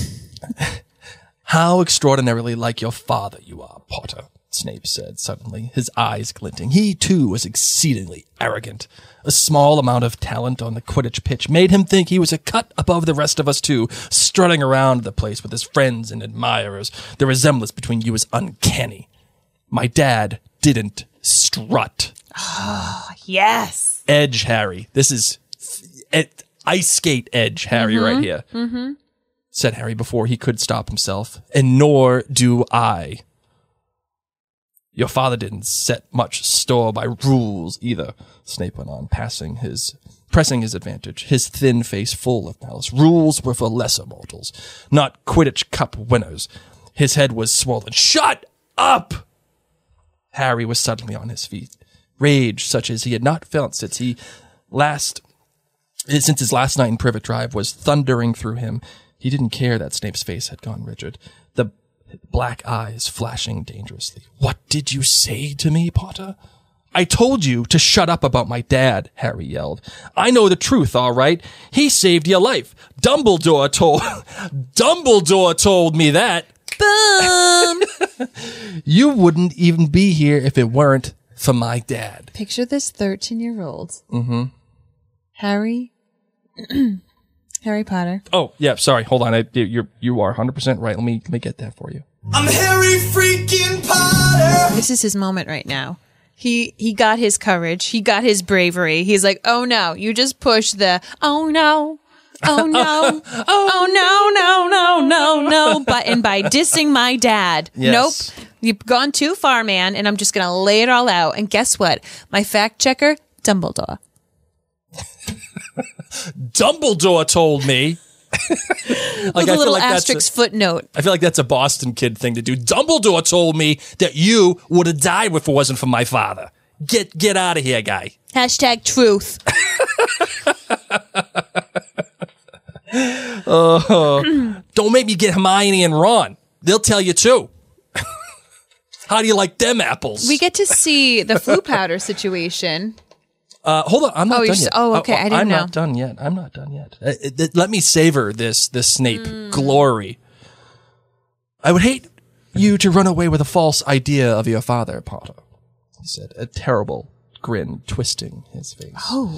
[SPEAKER 3] How extraordinarily like your father you are, Potter, Snape said suddenly, his eyes glinting. He, too, was exceedingly arrogant. A small amount of talent on the Quidditch pitch made him think he was a cut above the rest of us, too, strutting around the place with his friends and admirers. The resemblance between you is uncanny. My dad didn't strut.
[SPEAKER 2] Oh, yes.
[SPEAKER 3] Edge Harry. This is ice skate edge Harry right here, said Harry before he could stop himself. And nor do I. Your father didn't set much store by rules either, Snape went on, pressing his advantage, his thin face full of malice. Rules were for lesser mortals, not Quidditch Cup winners. His head was swollen. Shut up! Harry was suddenly on his feet. Rage, such as he had not felt since his last night in Privet Drive, was thundering through him. He didn't care that Snape's face had gone rigid. The black eyes flashing dangerously. "What did you say to me, Potter?" "I told you to shut up about my dad," Harry yelled. "I know the truth, all right. He saved your life. Dumbledore told me that."
[SPEAKER 2] Boom!
[SPEAKER 3] "You wouldn't even be here if it weren't for my dad."
[SPEAKER 2] Picture this 13-year-old. Mm-hmm. Harry Potter.
[SPEAKER 3] Oh, yeah, sorry. Hold on. You are 100% right. Let me get that for you.
[SPEAKER 5] I'm Harry freaking Potter.
[SPEAKER 2] This is his moment right now. He got his courage. He got his bravery. He's like, "Oh no, you just push the oh no. Oh no. Oh no button by dissing my dad."
[SPEAKER 3] Yes.
[SPEAKER 2] Nope. You've gone too far, man, and I'm just going to lay it all out. And guess what? My fact checker, Dumbledore.
[SPEAKER 3] Dumbledore told me.
[SPEAKER 2] With a little asterisk footnote.
[SPEAKER 3] I feel like that's a Boston kid thing to do. Dumbledore told me that you would have died if it wasn't for my father. Get out of here, guy.
[SPEAKER 2] Hashtag truth.
[SPEAKER 3] Don't make me get Hermione and Ron. They'll tell you too. How do you like them apples?
[SPEAKER 2] We get to see the flu powder situation.
[SPEAKER 3] Hold on, I'm not done yet.
[SPEAKER 2] Oh, okay, I didn't know.
[SPEAKER 3] I'm not done yet. Let me savor this Snape glory. "I would hate you to run away with a false idea of your father, Potter," he said, a terrible grin twisting his face.
[SPEAKER 2] Oh.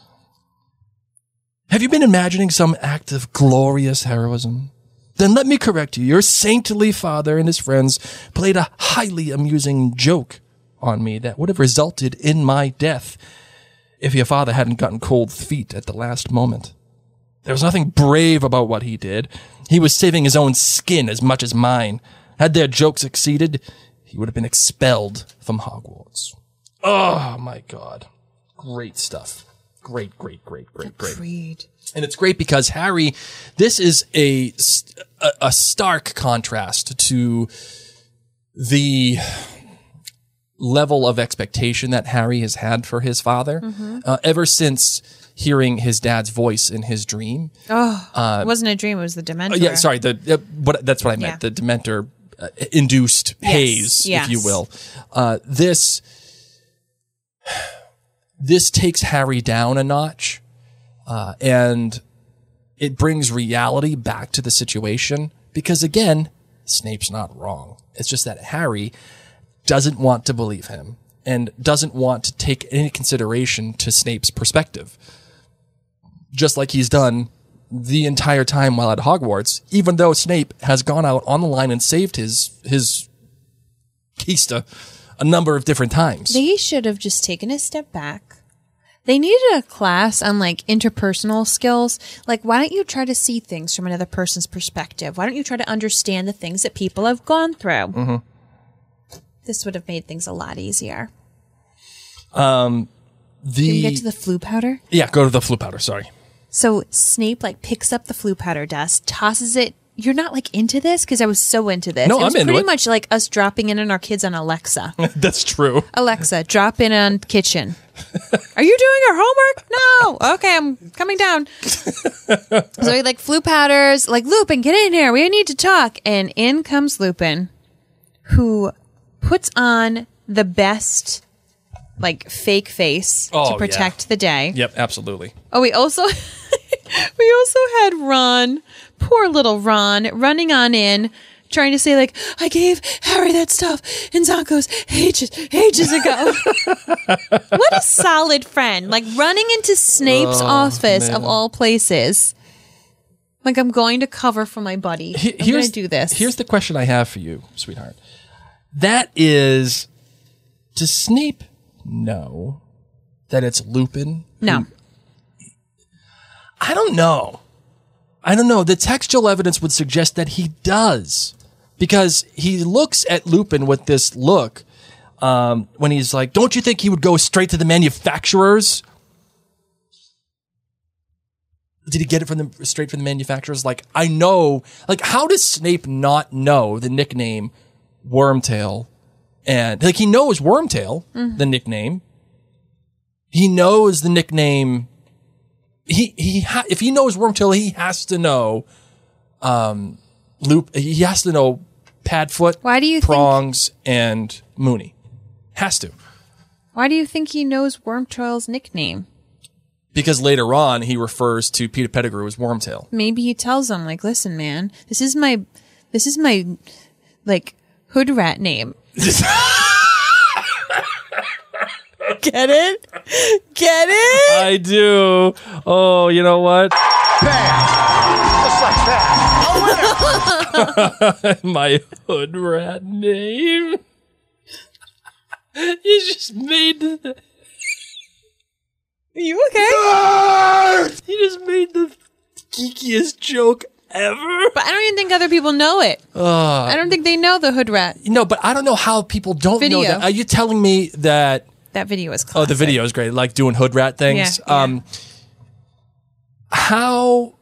[SPEAKER 3] "Have you been imagining some act of glorious heroism? Then let me correct you. Your saintly father and his friends played a highly amusing joke on me that would have resulted in my death if your father hadn't gotten cold feet at the last moment. There was nothing brave about what he did. He was saving his own skin as much as mine. Had their joke succeeded, he would have been expelled from Hogwarts." Oh, my God. Great stuff. Great.
[SPEAKER 2] Agreed.
[SPEAKER 3] And it's great because Harry, this is a stark contrast to the level of expectation that Harry has had for his father ever since hearing his dad's voice in his dream.
[SPEAKER 2] Oh, it wasn't a dream. It was the Dementor.
[SPEAKER 3] Yeah, sorry. But that's what I meant.
[SPEAKER 2] Yeah.
[SPEAKER 3] The Dementor induced haze, if you will. This takes Harry down a notch, and it brings reality back to the situation because, again, Snape's not wrong. It's just that Harry doesn't want to believe him and doesn't want to take any consideration to Snape's perspective, just like he's done the entire time while at Hogwarts, even though Snape has gone out on the line and saved his Kista a number of different times.
[SPEAKER 2] They should have just taken a step back. They needed a class on like interpersonal skills. Like, why don't you try to see things from another person's perspective? Why don't you try to understand the things that people have gone through? Mm-hmm. This would have made things a lot easier. Can we get to the flu powder?
[SPEAKER 3] Yeah, go to the flu powder. Sorry.
[SPEAKER 2] So Snape like picks up the flu powder dust, tosses it. You're not like into this? Because I was so into this.
[SPEAKER 3] No,
[SPEAKER 2] it was
[SPEAKER 3] I'm into
[SPEAKER 2] pretty
[SPEAKER 3] it.
[SPEAKER 2] much like us dropping in on our kids on Alexa.
[SPEAKER 3] That's true.
[SPEAKER 2] Alexa, drop in on kitchen. Are you doing our homework? No. Okay, I'm coming down. So he like flu powders, like, Lupin, get in here. We need to talk. And in comes Lupin, who puts on the best like fake face to protect the day.
[SPEAKER 3] Yep, absolutely.
[SPEAKER 2] Oh, we also had Ron, poor little Ron, running on in, trying to say like, I gave Harry that stuff in Zonko's ages ago. What a solid friend. Like running into Snape's office of all places. Like, I'm going to cover for my buddy. I'm going to do this.
[SPEAKER 3] Here's the question I have for you, sweetheart. That is, does Snape know that it's Lupin?
[SPEAKER 2] No.
[SPEAKER 3] I don't know. The textual evidence would suggest that he does. Because he looks at Lupin with this look when he's like, don't you think he would go straight to the manufacturers? Did he get it straight from the manufacturers? Like, I know. Like, how does Snape not know the nickname Wormtail? And, like, he knows Wormtail, the nickname. He knows the nickname. If he knows Wormtail, he has to know he has to know Padfoot,
[SPEAKER 2] Why do you
[SPEAKER 3] Prongs, and Mooney. Has to.
[SPEAKER 2] Why do you think he knows Wormtail's nickname?
[SPEAKER 3] Because later on, he refers to Peter Pettigrew as Wormtail.
[SPEAKER 2] Maybe he tells him, like, listen, man, this is my, like, hood rat name. Get it? Get it?
[SPEAKER 3] I do. Oh, you know what?
[SPEAKER 5] Just like that.
[SPEAKER 3] My hood rat name. You just made the...
[SPEAKER 2] Are you okay?
[SPEAKER 3] You just made the geekiest joke ever.
[SPEAKER 2] But I don't even think other people know it. I don't think they know the hood rat.
[SPEAKER 3] No, but I don't know how people don't know
[SPEAKER 2] Video.
[SPEAKER 3] that. Are you telling me that...
[SPEAKER 2] That video is classic.
[SPEAKER 3] Oh, the video is great. Like doing hood rat things.
[SPEAKER 2] Yeah.
[SPEAKER 3] How...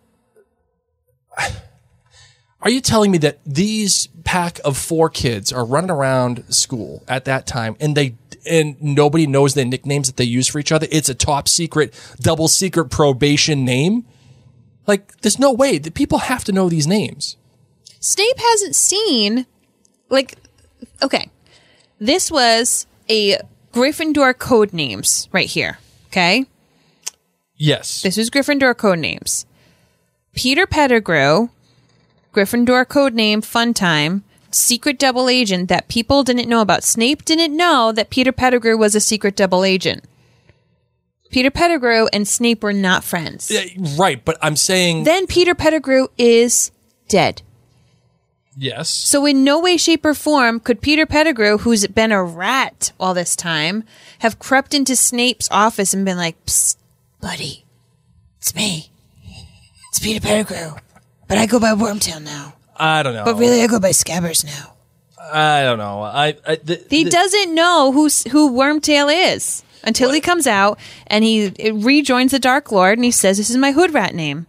[SPEAKER 3] Are you telling me that these pack of 4 kids are running around school at that time and nobody knows their nicknames that they use for each other? It's a top secret, double secret probation name? Like, there's no way that people have to know these names.
[SPEAKER 2] Snape hasn't seen, like, okay, this was a Gryffindor code names right here, okay?
[SPEAKER 3] Yes.
[SPEAKER 2] This is Gryffindor code names. Peter Pettigrew, Gryffindor codename Funtime, secret double agent that people didn't know about. Snape didn't know that Peter Pettigrew was a secret double agent. Peter Pettigrew and Snape were not friends.
[SPEAKER 3] Right, but I'm saying...
[SPEAKER 2] Then Peter Pettigrew is dead.
[SPEAKER 3] Yes.
[SPEAKER 2] So in no way, shape, or form could Peter Pettigrew, who's been a rat all this time, have crept into Snape's office and been like, "Psst, buddy, it's me. It's Peter Pettigrew. But I go by Wormtail now.
[SPEAKER 3] I don't know.
[SPEAKER 2] But really, I go by Scabbers now."
[SPEAKER 3] I don't know.
[SPEAKER 2] He doesn't know who Wormtail is until he comes out and he rejoins the Dark Lord and he says, "This is my hood rat name."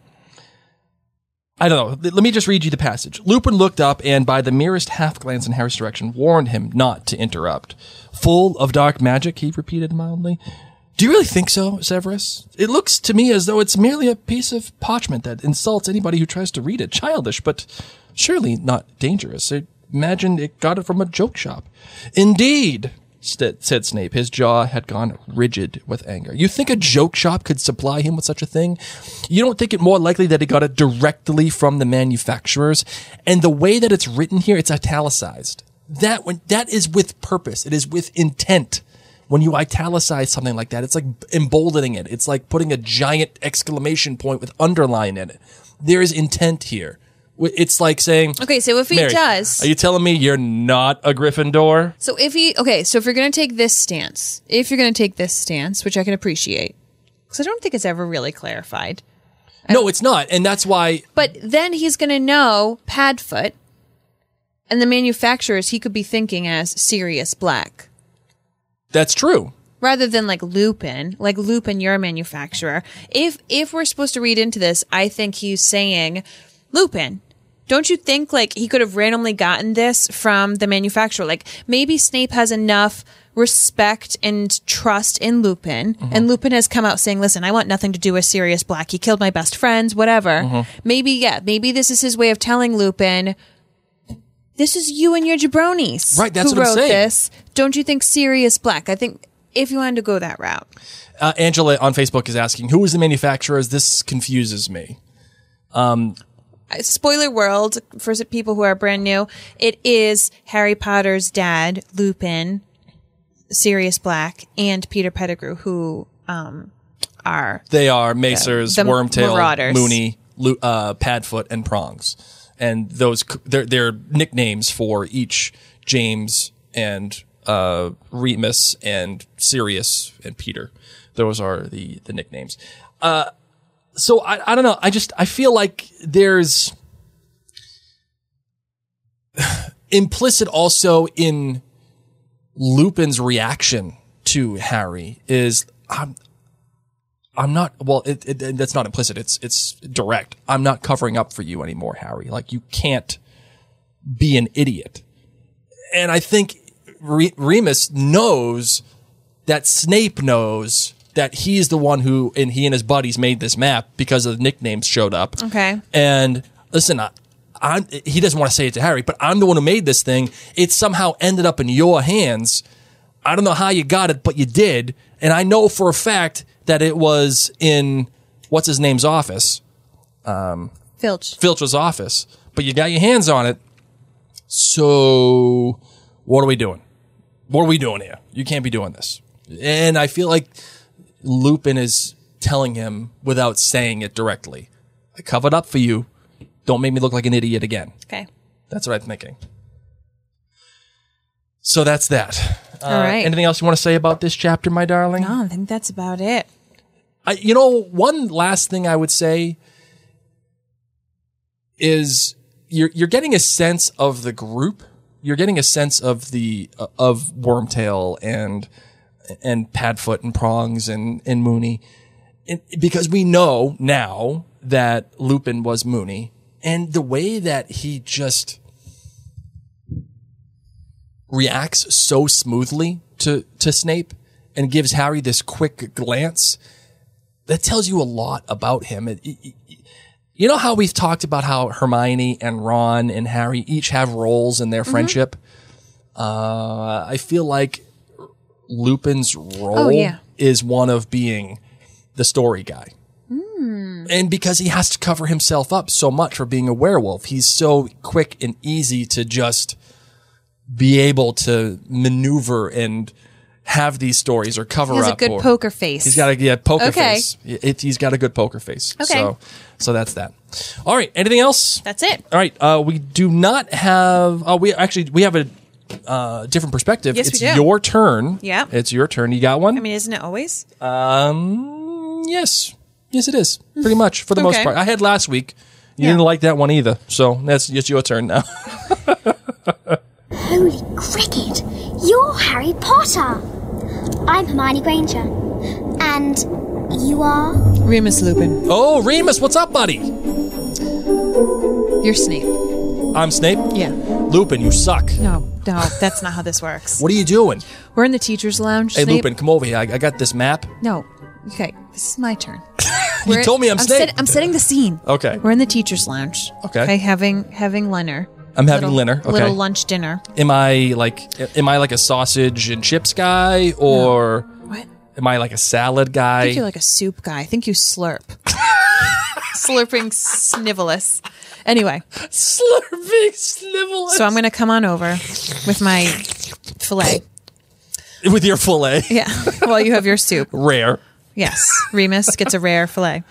[SPEAKER 3] I don't know. Let me just read you the passage. Lupin looked up and, by the merest half glance in Harry's direction, warned him not to interrupt. "Full of dark magic," he repeated mildly. "Do you really think so, Severus? It looks to me as though it's merely a piece of parchment that insults anybody who tries to read it. Childish, but surely not dangerous. I imagine it got it from a joke shop." "Indeed," said Snape. His jaw had gone rigid with anger. "You think a joke shop could supply him with such a thing? You don't think it more likely that he got it directly from the manufacturers? And the way that it's written here, it's italicized. That is with purpose. It is with intent. When you italicize something like that, it's like emboldening it. It's like putting a giant exclamation point with underline in it. There is intent here. It's like saying,
[SPEAKER 2] Okay, so if he
[SPEAKER 3] Mary,
[SPEAKER 2] does...
[SPEAKER 3] are you telling me you're not a Gryffindor?
[SPEAKER 2] So if you're going to take this stance, which I can appreciate, because I don't think it's ever really clarified.
[SPEAKER 3] No, it's not. And that's why...
[SPEAKER 2] But then he's going to know Padfoot and the manufacturers he could be thinking as Sirius Black.
[SPEAKER 3] That's true.
[SPEAKER 2] Rather than like Lupin, you're a manufacturer. If we're supposed to read into this, I think he's saying, Lupin, don't you think like he could have randomly gotten this from the manufacturer? Like maybe Snape has enough respect and trust in Lupin, and Lupin has come out saying, "Listen, I want nothing to do with Sirius Black. He killed my best friends, whatever." Maybe this is his way of telling Lupin, this is you and your jabronis.
[SPEAKER 3] Right, that's
[SPEAKER 2] who
[SPEAKER 3] what I'm
[SPEAKER 2] wrote
[SPEAKER 3] saying.
[SPEAKER 2] this. Don't you think Sirius Black? I think if you wanted to go that route.
[SPEAKER 3] Angela on Facebook is asking, who is the manufacturers? This confuses me.
[SPEAKER 2] Spoiler world, for people who are brand new, it is Harry Potter's dad, Lupin, Sirius Black, and Peter Pettigrew, who are...
[SPEAKER 3] They are Macers,
[SPEAKER 2] the
[SPEAKER 3] Wormtail,
[SPEAKER 2] Marauders.
[SPEAKER 3] Mooney, Padfoot, and Prongs. And those, they're nicknames for each James and Remus and Sirius and Peter. Those are the nicknames. So I don't know. I feel like there's implicit also in Lupin's reaction to Harry is I'm not, well, that's not implicit. It's direct. I'm not covering up for you anymore, Harry. Like you can't be an idiot. And I think Remus knows that Snape knows that he's the one who, and he and his buddies made this map because of the nicknames showed up.
[SPEAKER 2] Okay.
[SPEAKER 3] And listen, he doesn't want to say it to Harry, but I'm the one who made this thing. It somehow ended up in your hands. I don't know how you got it, but you did. And I know for a fact that it was in, what's his name's office? Filch's office. But you got your hands on it. So what are we doing? What are we doing here? You can't be doing this. And I feel like Lupin is telling him without saying it directly. I covered up for you. Don't make me look like an idiot again.
[SPEAKER 2] Okay.
[SPEAKER 3] That's what I'm thinking. So that's that.
[SPEAKER 2] All right.
[SPEAKER 3] Anything else you want to say about this chapter, my darling?
[SPEAKER 2] No, I think that's about it.
[SPEAKER 3] One last thing I would say is you're getting a sense of the group. You're getting a sense of of Wormtail and Padfoot and Prongs and Mooney, because we know now that Lupin was Mooney, and the way that he just reacts so smoothly to Snape and gives Harry this quick glance, that tells you a lot about him. You know how we've talked about how Hermione and Ron and Harry each have roles in their friendship? I feel like Lupin's role is one of being the story guy. And because he has to cover himself up so much for being a werewolf, he's so quick and easy to just be able to maneuver and have these stories or cover up.
[SPEAKER 2] He has a good poker face.
[SPEAKER 3] He's got a poker face. He's got a good poker face.
[SPEAKER 2] Okay.
[SPEAKER 3] So that's that. All right. Anything else?
[SPEAKER 2] That's it.
[SPEAKER 3] All right. We do not have. We have a different perspective.
[SPEAKER 2] Yes,
[SPEAKER 3] it's
[SPEAKER 2] we do.
[SPEAKER 3] your turn.
[SPEAKER 2] Yeah.
[SPEAKER 3] It's your turn. You got one?
[SPEAKER 2] I mean, isn't it always?
[SPEAKER 3] Yes. Yes, it is. Pretty much for the most part. I had last week. You didn't like that one either. So it's your turn now.
[SPEAKER 6] Holy cricket! You're Harry Potter! I'm Hermione Granger. And you are?
[SPEAKER 2] Remus Lupin.
[SPEAKER 3] Oh, Remus, what's up, buddy?
[SPEAKER 2] You're Snape.
[SPEAKER 3] I'm Snape?
[SPEAKER 2] Yeah.
[SPEAKER 3] Lupin, you suck.
[SPEAKER 2] No, that's not how this works.
[SPEAKER 3] What are you doing?
[SPEAKER 2] We're in the teacher's lounge.
[SPEAKER 3] Hey,
[SPEAKER 2] Snape.
[SPEAKER 3] Lupin, come over here. I got this map.
[SPEAKER 2] No. Okay, this is my turn.
[SPEAKER 3] You told me I'm Snape.
[SPEAKER 2] I'm setting the scene.
[SPEAKER 3] Okay.
[SPEAKER 2] We're in the teacher's lounge.
[SPEAKER 3] Okay.
[SPEAKER 2] having lunner.
[SPEAKER 3] I'm having dinner. Okay.
[SPEAKER 2] Little lunch dinner.
[SPEAKER 3] Am I like a sausage and chips guy, or
[SPEAKER 2] What?
[SPEAKER 3] am I like a salad guy?
[SPEAKER 2] I think you're like a soup guy. I think you slurp. Slurping snivelous. Anyway.
[SPEAKER 3] Slurping snivelous.
[SPEAKER 2] So I'm going to come on over with my filet.
[SPEAKER 3] With your filet.
[SPEAKER 2] Yeah. While you have your soup.
[SPEAKER 3] Rare.
[SPEAKER 2] Yes. Remus gets a rare filet.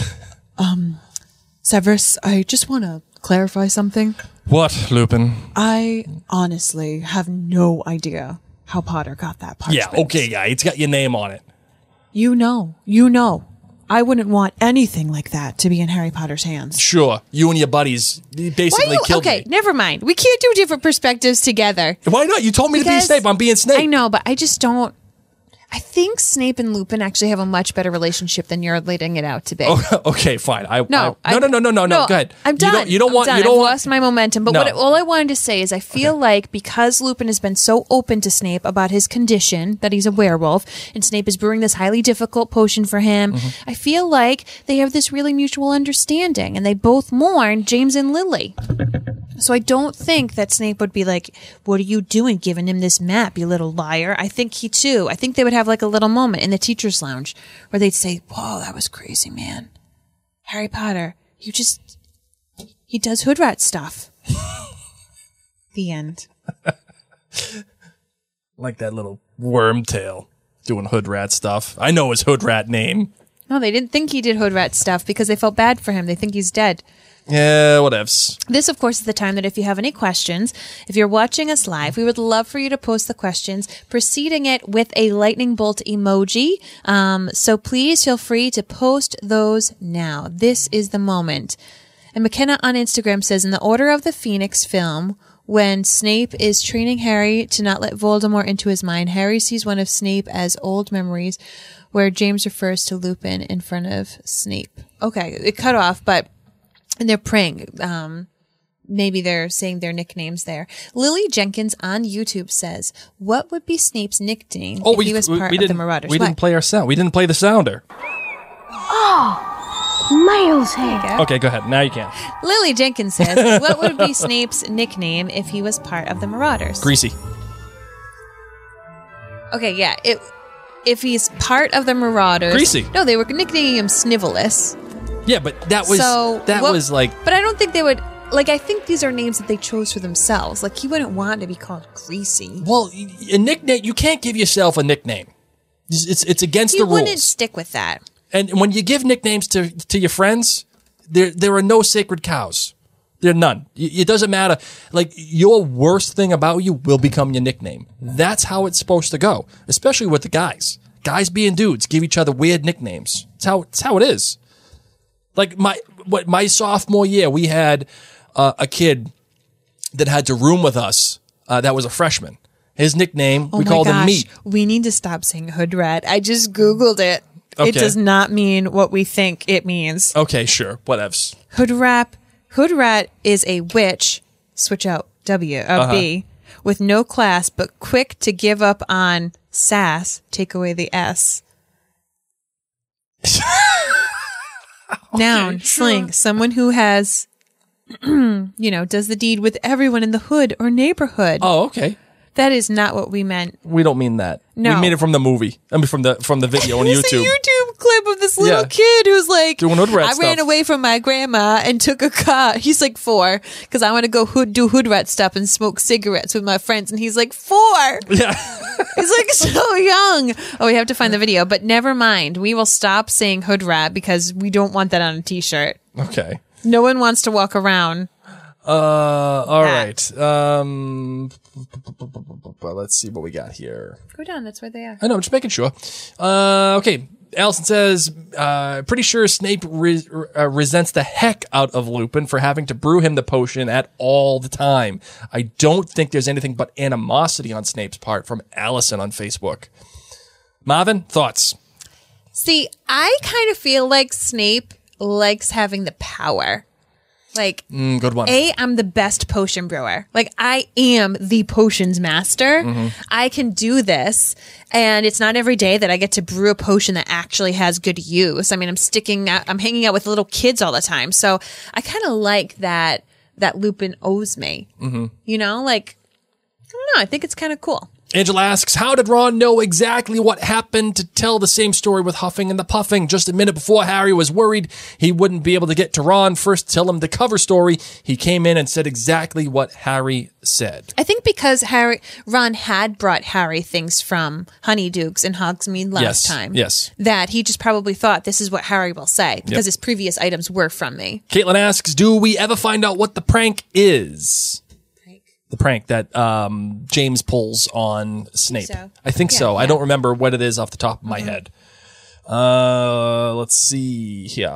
[SPEAKER 2] Severus, I just want to clarify something.
[SPEAKER 3] What, Lupin?
[SPEAKER 2] I honestly have no idea how Potter got that parchment.
[SPEAKER 3] Yeah, okay, guy. It's got your name on it.
[SPEAKER 2] You know. I wouldn't want anything like that to be in Harry Potter's hands.
[SPEAKER 3] Sure. You and your buddies basically killed me.
[SPEAKER 2] Okay, never mind. We can't do different perspectives together.
[SPEAKER 3] Why not? You told me to be Snape. I'm being Snape.
[SPEAKER 2] I know, but I just don't. I think Snape and Lupin actually have a much better relationship than you're letting it out to be.
[SPEAKER 3] Oh, okay, fine.
[SPEAKER 2] No.
[SPEAKER 3] No. Go ahead.
[SPEAKER 2] I'm done.
[SPEAKER 3] You don't want.
[SPEAKER 2] I've lost my momentum. But
[SPEAKER 3] No.
[SPEAKER 2] all I wanted to say is I feel like because Lupin has been so open to Snape about his condition, that he's a werewolf, and Snape is brewing this highly difficult potion for him, I feel like they have this really mutual understanding, and they both mourn James and Lily. So I don't think that Snape would be like, what are you doing giving him this map, you little liar? I think they would have like a little moment in the teacher's lounge where they'd say, whoa, that was crazy, man. Harry Potter, he does hood rat stuff. The end.
[SPEAKER 3] Like that little Wormtail doing hood rat stuff. I know his hood rat name.
[SPEAKER 2] No, they didn't think he did hood rat stuff because they felt bad for him. They think he's dead.
[SPEAKER 3] Yeah, whatevs.
[SPEAKER 2] This, of course, is the time that if you have any questions, if you're watching us live, we would love for you to post the questions, preceding it with a lightning bolt emoji. So please feel free to post those now. This is the moment. And McKenna on Instagram says, in the Order of the Phoenix film, when Snape is training Harry to not let Voldemort into his mind, Harry sees one of Snape as old memories, where James refers to Lupin in front of Snape. Okay, it cut off, but... And they're praying. Maybe they're saying their nicknames there. Lily Jenkins on YouTube says, what would be Snape's nickname if he was part of the Marauders?
[SPEAKER 3] We didn't play our sound. We didn't play the sounder.
[SPEAKER 6] Oh, Snail's head.
[SPEAKER 3] Okay, go ahead. Now you can.
[SPEAKER 2] Lily Jenkins says, what would be Snape's nickname if he was part of the Marauders?
[SPEAKER 3] Greasy.
[SPEAKER 2] Okay, yeah. If he's part of the Marauders...
[SPEAKER 3] Greasy.
[SPEAKER 2] No, they were nicknaming him Snivelus.
[SPEAKER 3] Yeah, but that was was like...
[SPEAKER 2] But I don't think they would... Like, I think these are names that they chose for themselves. Like, he wouldn't want to be called Greasy.
[SPEAKER 3] Well, a nickname... You can't give yourself a nickname. It's against the rules.
[SPEAKER 2] He wouldn't stick with that.
[SPEAKER 3] And when you give nicknames to your friends, there are no sacred cows. There are none. It doesn't matter. Like, your worst thing about you will become your nickname. That's how it's supposed to go, especially with the guys. Guys being dudes give each other weird nicknames. It's how it is. Like, my sophomore year, we had a kid that had to room with us that was a freshman. His nickname, we called him Meat.
[SPEAKER 2] We need to stop saying hood rat. I just Googled it.
[SPEAKER 3] Okay.
[SPEAKER 2] It does not mean what we think it means.
[SPEAKER 3] Okay, sure. Whatevs.
[SPEAKER 2] Hood rat is a witch, switch out B, with no class, but quick to give up on sass, take away the S. Noun, slang, someone who has, does the deed with everyone in the hood or neighborhood.
[SPEAKER 3] Oh, okay.
[SPEAKER 2] That is not what we meant.
[SPEAKER 3] We don't mean that.
[SPEAKER 2] No.
[SPEAKER 3] We made it from the movie. I mean, from the video on
[SPEAKER 2] It's
[SPEAKER 3] YouTube.
[SPEAKER 2] a YouTube clip of this little kid who's like,
[SPEAKER 3] doing hood rat
[SPEAKER 2] I ran
[SPEAKER 3] stuff.
[SPEAKER 2] away from my grandma and took a car. He's like 4 because I want to go do hood rat stuff and smoke cigarettes with my friends. And he's like 4.
[SPEAKER 3] Yeah.
[SPEAKER 2] He's like so young. Oh, we have to find the video, but never mind. We will stop saying hood rat because we don't want that on a t-shirt.
[SPEAKER 3] Okay.
[SPEAKER 2] No one wants to walk around.
[SPEAKER 3] All right. Let's see what we got here.
[SPEAKER 2] Go down. That's where they are.
[SPEAKER 3] I know, I'm just making sure. Okay. Allison says, pretty sure Snape resents the heck out of Lupin for having to brew him the potion at all the time. I don't think there's anything but animosity on Snape's part, from Allison on Facebook. Marvin, thoughts?
[SPEAKER 2] See, I kind of feel like Snape likes having the power. Like,
[SPEAKER 3] Good one.
[SPEAKER 2] I'm the best potion brewer. Like, I am the potions master.
[SPEAKER 3] Mm-hmm.
[SPEAKER 2] I can do this. And it's not every day that I get to brew a potion that actually has good use. I mean, I'm hanging out with little kids all the time. So I kind of like that Lupin owes me. Mm-hmm. Like, I don't know. I think it's kind of cool.
[SPEAKER 3] Angela asks, how did Ron know exactly what happened to tell the same story with huffing and the puffing? Just a minute before, Harry was worried he wouldn't be able to get to Ron. First, tell him the cover story. He came in and said exactly what Harry said.
[SPEAKER 2] I think because Ron had brought Harry things from Honeydukes and Hogsmeade last time.
[SPEAKER 3] Yes.
[SPEAKER 2] That he just probably thought this is what Harry will say because his previous items were from me.
[SPEAKER 3] Caitlin asks, do we ever find out what the prank is? The prank that James pulls on Snape. I think so. I don't remember what it is off the top of my head. Let's see here.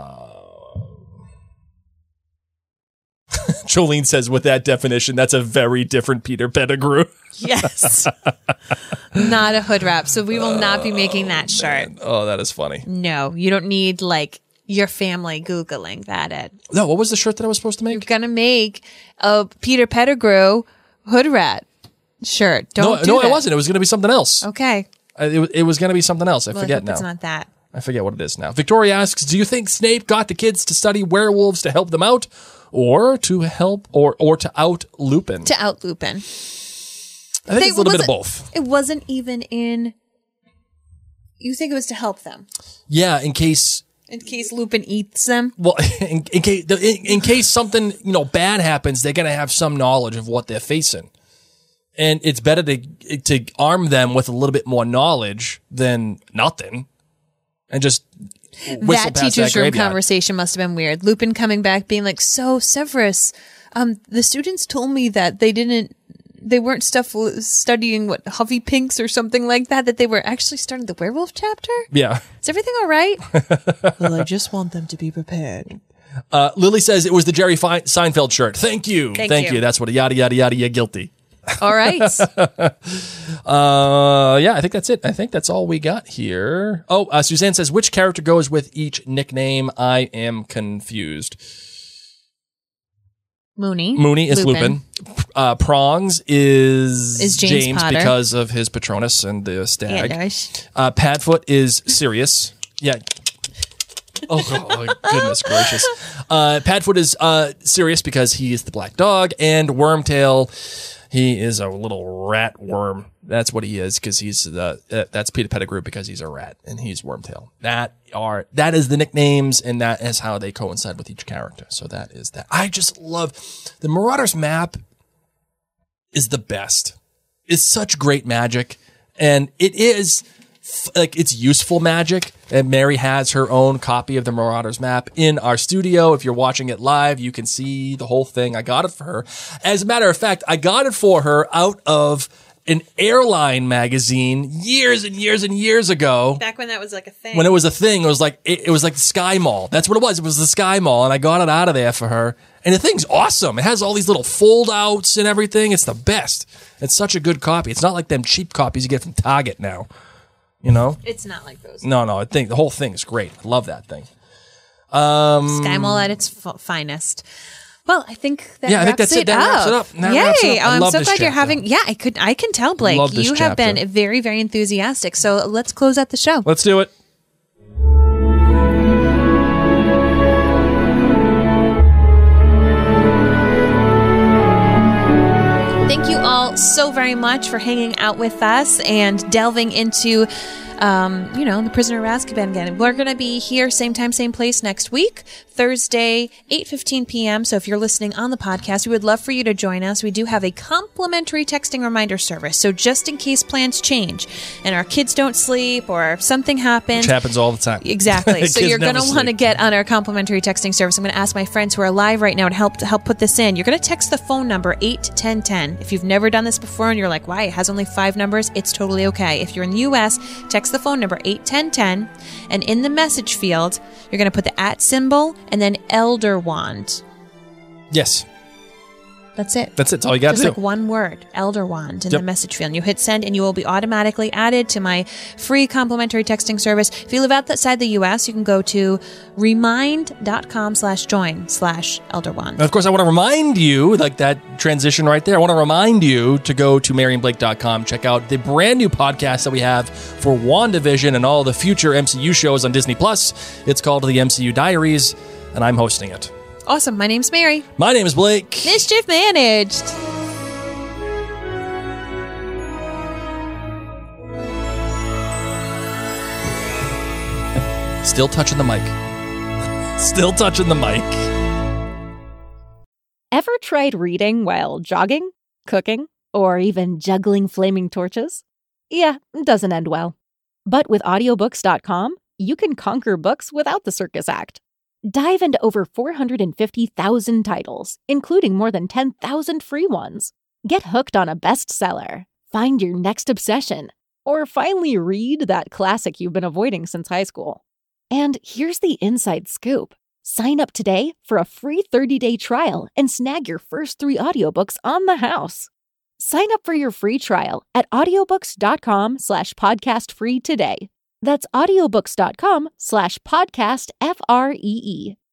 [SPEAKER 3] Jolene says, with that definition, that's a very different Peter Pettigrew.
[SPEAKER 2] Yes. Not a hood wrap. So we will not be making that shirt.
[SPEAKER 3] Oh, that is funny.
[SPEAKER 2] No, you don't need your family Googling that, Ed.
[SPEAKER 3] No, what was the shirt that I was supposed to
[SPEAKER 2] You're
[SPEAKER 3] make?
[SPEAKER 2] going to make a Peter Pettigrew hood rat shirt. Don't do
[SPEAKER 3] No,
[SPEAKER 2] that.
[SPEAKER 3] it wasn't. It was going to be something else.
[SPEAKER 2] Okay.
[SPEAKER 3] It was going to be something else. I forget now.
[SPEAKER 2] It's not that.
[SPEAKER 3] I forget what it is now. Victoria asks, do you think Snape got the kids to study werewolves to help them out, or to help, or to out Lupin?
[SPEAKER 2] To out Lupin.
[SPEAKER 3] I think it's a little bit of both.
[SPEAKER 2] It wasn't even in... You think it was to help them?
[SPEAKER 3] Yeah, in case
[SPEAKER 2] Lupin eats them?
[SPEAKER 3] Well, in case something bad happens, they're gonna have some knowledge of what they're facing, and it's better to arm them with a little bit more knowledge than nothing, and just whistle
[SPEAKER 2] That
[SPEAKER 3] past
[SPEAKER 2] teacher's
[SPEAKER 3] that
[SPEAKER 2] room
[SPEAKER 3] graveyard.
[SPEAKER 2] conversation must have been weird. Lupin coming back, being like, "So Severus, the students told me that they weren't studying Huffy Pinks or something like that. That they were actually starting the werewolf chapter.
[SPEAKER 3] Yeah.
[SPEAKER 2] Is everything all right? Well, I just want them to be prepared."
[SPEAKER 3] Lily says it was the Jerry Seinfeld shirt. Thank you.
[SPEAKER 2] Thank you.
[SPEAKER 3] That's what yada yada yada. You're guilty.
[SPEAKER 2] All right.
[SPEAKER 3] Yeah, I think that's it. I think that's all we got here. Oh, Suzanne says, which character goes with each nickname? I am confused.
[SPEAKER 2] Mooney
[SPEAKER 3] is Lupin. Prongs is
[SPEAKER 2] James Potter.
[SPEAKER 3] because of his Patronus and the stag.
[SPEAKER 2] Yeah, nice.
[SPEAKER 3] Padfoot is Sirius. Yeah. Oh, goodness gracious. Padfoot is serious because he is the black dog, and Wormtail, he is a little rat worm. That's what he is, because he's that's Peter Pettigrew because he's a rat, and he's Wormtail. That is the nicknames, and that is how they coincide with each character. So that is that. I just love the Marauders map. Is the best. It's such great magic, and it is like it's useful magic. And Mary has her own copy of the Marauders map in our studio. If you're watching it live, you can see the whole thing. I got it for her. As a matter of fact, I got it for her out of an airline magazine years and years and years ago.
[SPEAKER 2] Back when that was like a thing.
[SPEAKER 3] When it was a thing, it was like the Sky Mall. That's what it was. It was the Sky Mall, and I got it out of there for her. And the thing's awesome. It has all these little fold outs and everything. It's the best. It's such a good copy. It's not like them cheap copies you get from Target now. You know?
[SPEAKER 2] It's not like those.
[SPEAKER 3] No. I think the whole thing is great. I love that thing.
[SPEAKER 2] Sky Mall at its finest. Well, I think that
[SPEAKER 3] I think that's it. That wraps it up.
[SPEAKER 2] Yay!
[SPEAKER 3] I
[SPEAKER 2] I'm
[SPEAKER 3] love
[SPEAKER 2] so
[SPEAKER 3] this
[SPEAKER 2] glad you're
[SPEAKER 3] chapter.
[SPEAKER 2] having. Yeah, I can tell, Blake.
[SPEAKER 3] Love this
[SPEAKER 2] You have
[SPEAKER 3] chapter.
[SPEAKER 2] been very, very enthusiastic. So let's close out the show.
[SPEAKER 3] Let's do it.
[SPEAKER 2] Thank you all so very much for hanging out with us and delving into, the Prisoner of Azkaban again. We're going to be here same time, same place next week, Thursday, 8:15 p.m. So if you're listening on the podcast, we would love for you to join us. We do have a complimentary texting reminder service. So just in case plans change and our kids don't sleep or something happens.
[SPEAKER 3] Which happens all the time.
[SPEAKER 2] Exactly. So
[SPEAKER 3] Kids
[SPEAKER 2] you're going to
[SPEAKER 3] never
[SPEAKER 2] want to
[SPEAKER 3] sleep.
[SPEAKER 2] get on our complimentary texting service. I'm going to ask my friends who are live right now to help put this in. You're going to text the phone number 81010. If you've never done this before and you're like, why? It has only 5 numbers. It's totally okay. If you're in the U.S., text the phone number 81010, and in the message field, you're going to put the @ symbol and then Elder Wand.
[SPEAKER 3] Yes.
[SPEAKER 2] That's it.
[SPEAKER 3] That's it. That's all you got to
[SPEAKER 2] Just
[SPEAKER 3] do.
[SPEAKER 2] like one word, Elder Wand, in
[SPEAKER 3] Yep.
[SPEAKER 2] the message field. And you hit send, and you will be automatically added to my free complimentary texting service. If you live outside the U.S., you can go to remind.com/join/Elder Wand.
[SPEAKER 3] And of course, I want to remind you, like that transition right there, I want to remind you to go to MaryandBlake.com, check out the brand new podcast that we have for WandaVision and all the future MCU shows on Disney+. It's called The MCU Diaries, and I'm hosting it.
[SPEAKER 2] Awesome. My name's Mary.
[SPEAKER 3] My name is Blake.
[SPEAKER 2] Mischief managed.
[SPEAKER 3] Still touching the mic. Still touching the mic.
[SPEAKER 7] Ever tried reading while jogging, cooking, or even juggling flaming torches? Yeah, it doesn't end well. But with audiobooks.com, you can conquer books without the circus act. Dive into over 450,000 titles, including more than 10,000 free ones. Get hooked on a bestseller, find your next obsession, or finally read that classic you've been avoiding since high school. And here's the inside scoop. Sign up today for a free 30-day trial and snag your first 3 audiobooks on the house. Sign up for your free trial at audiobooks.com/podcastfree today. That's audiobooks.com/podcastfree.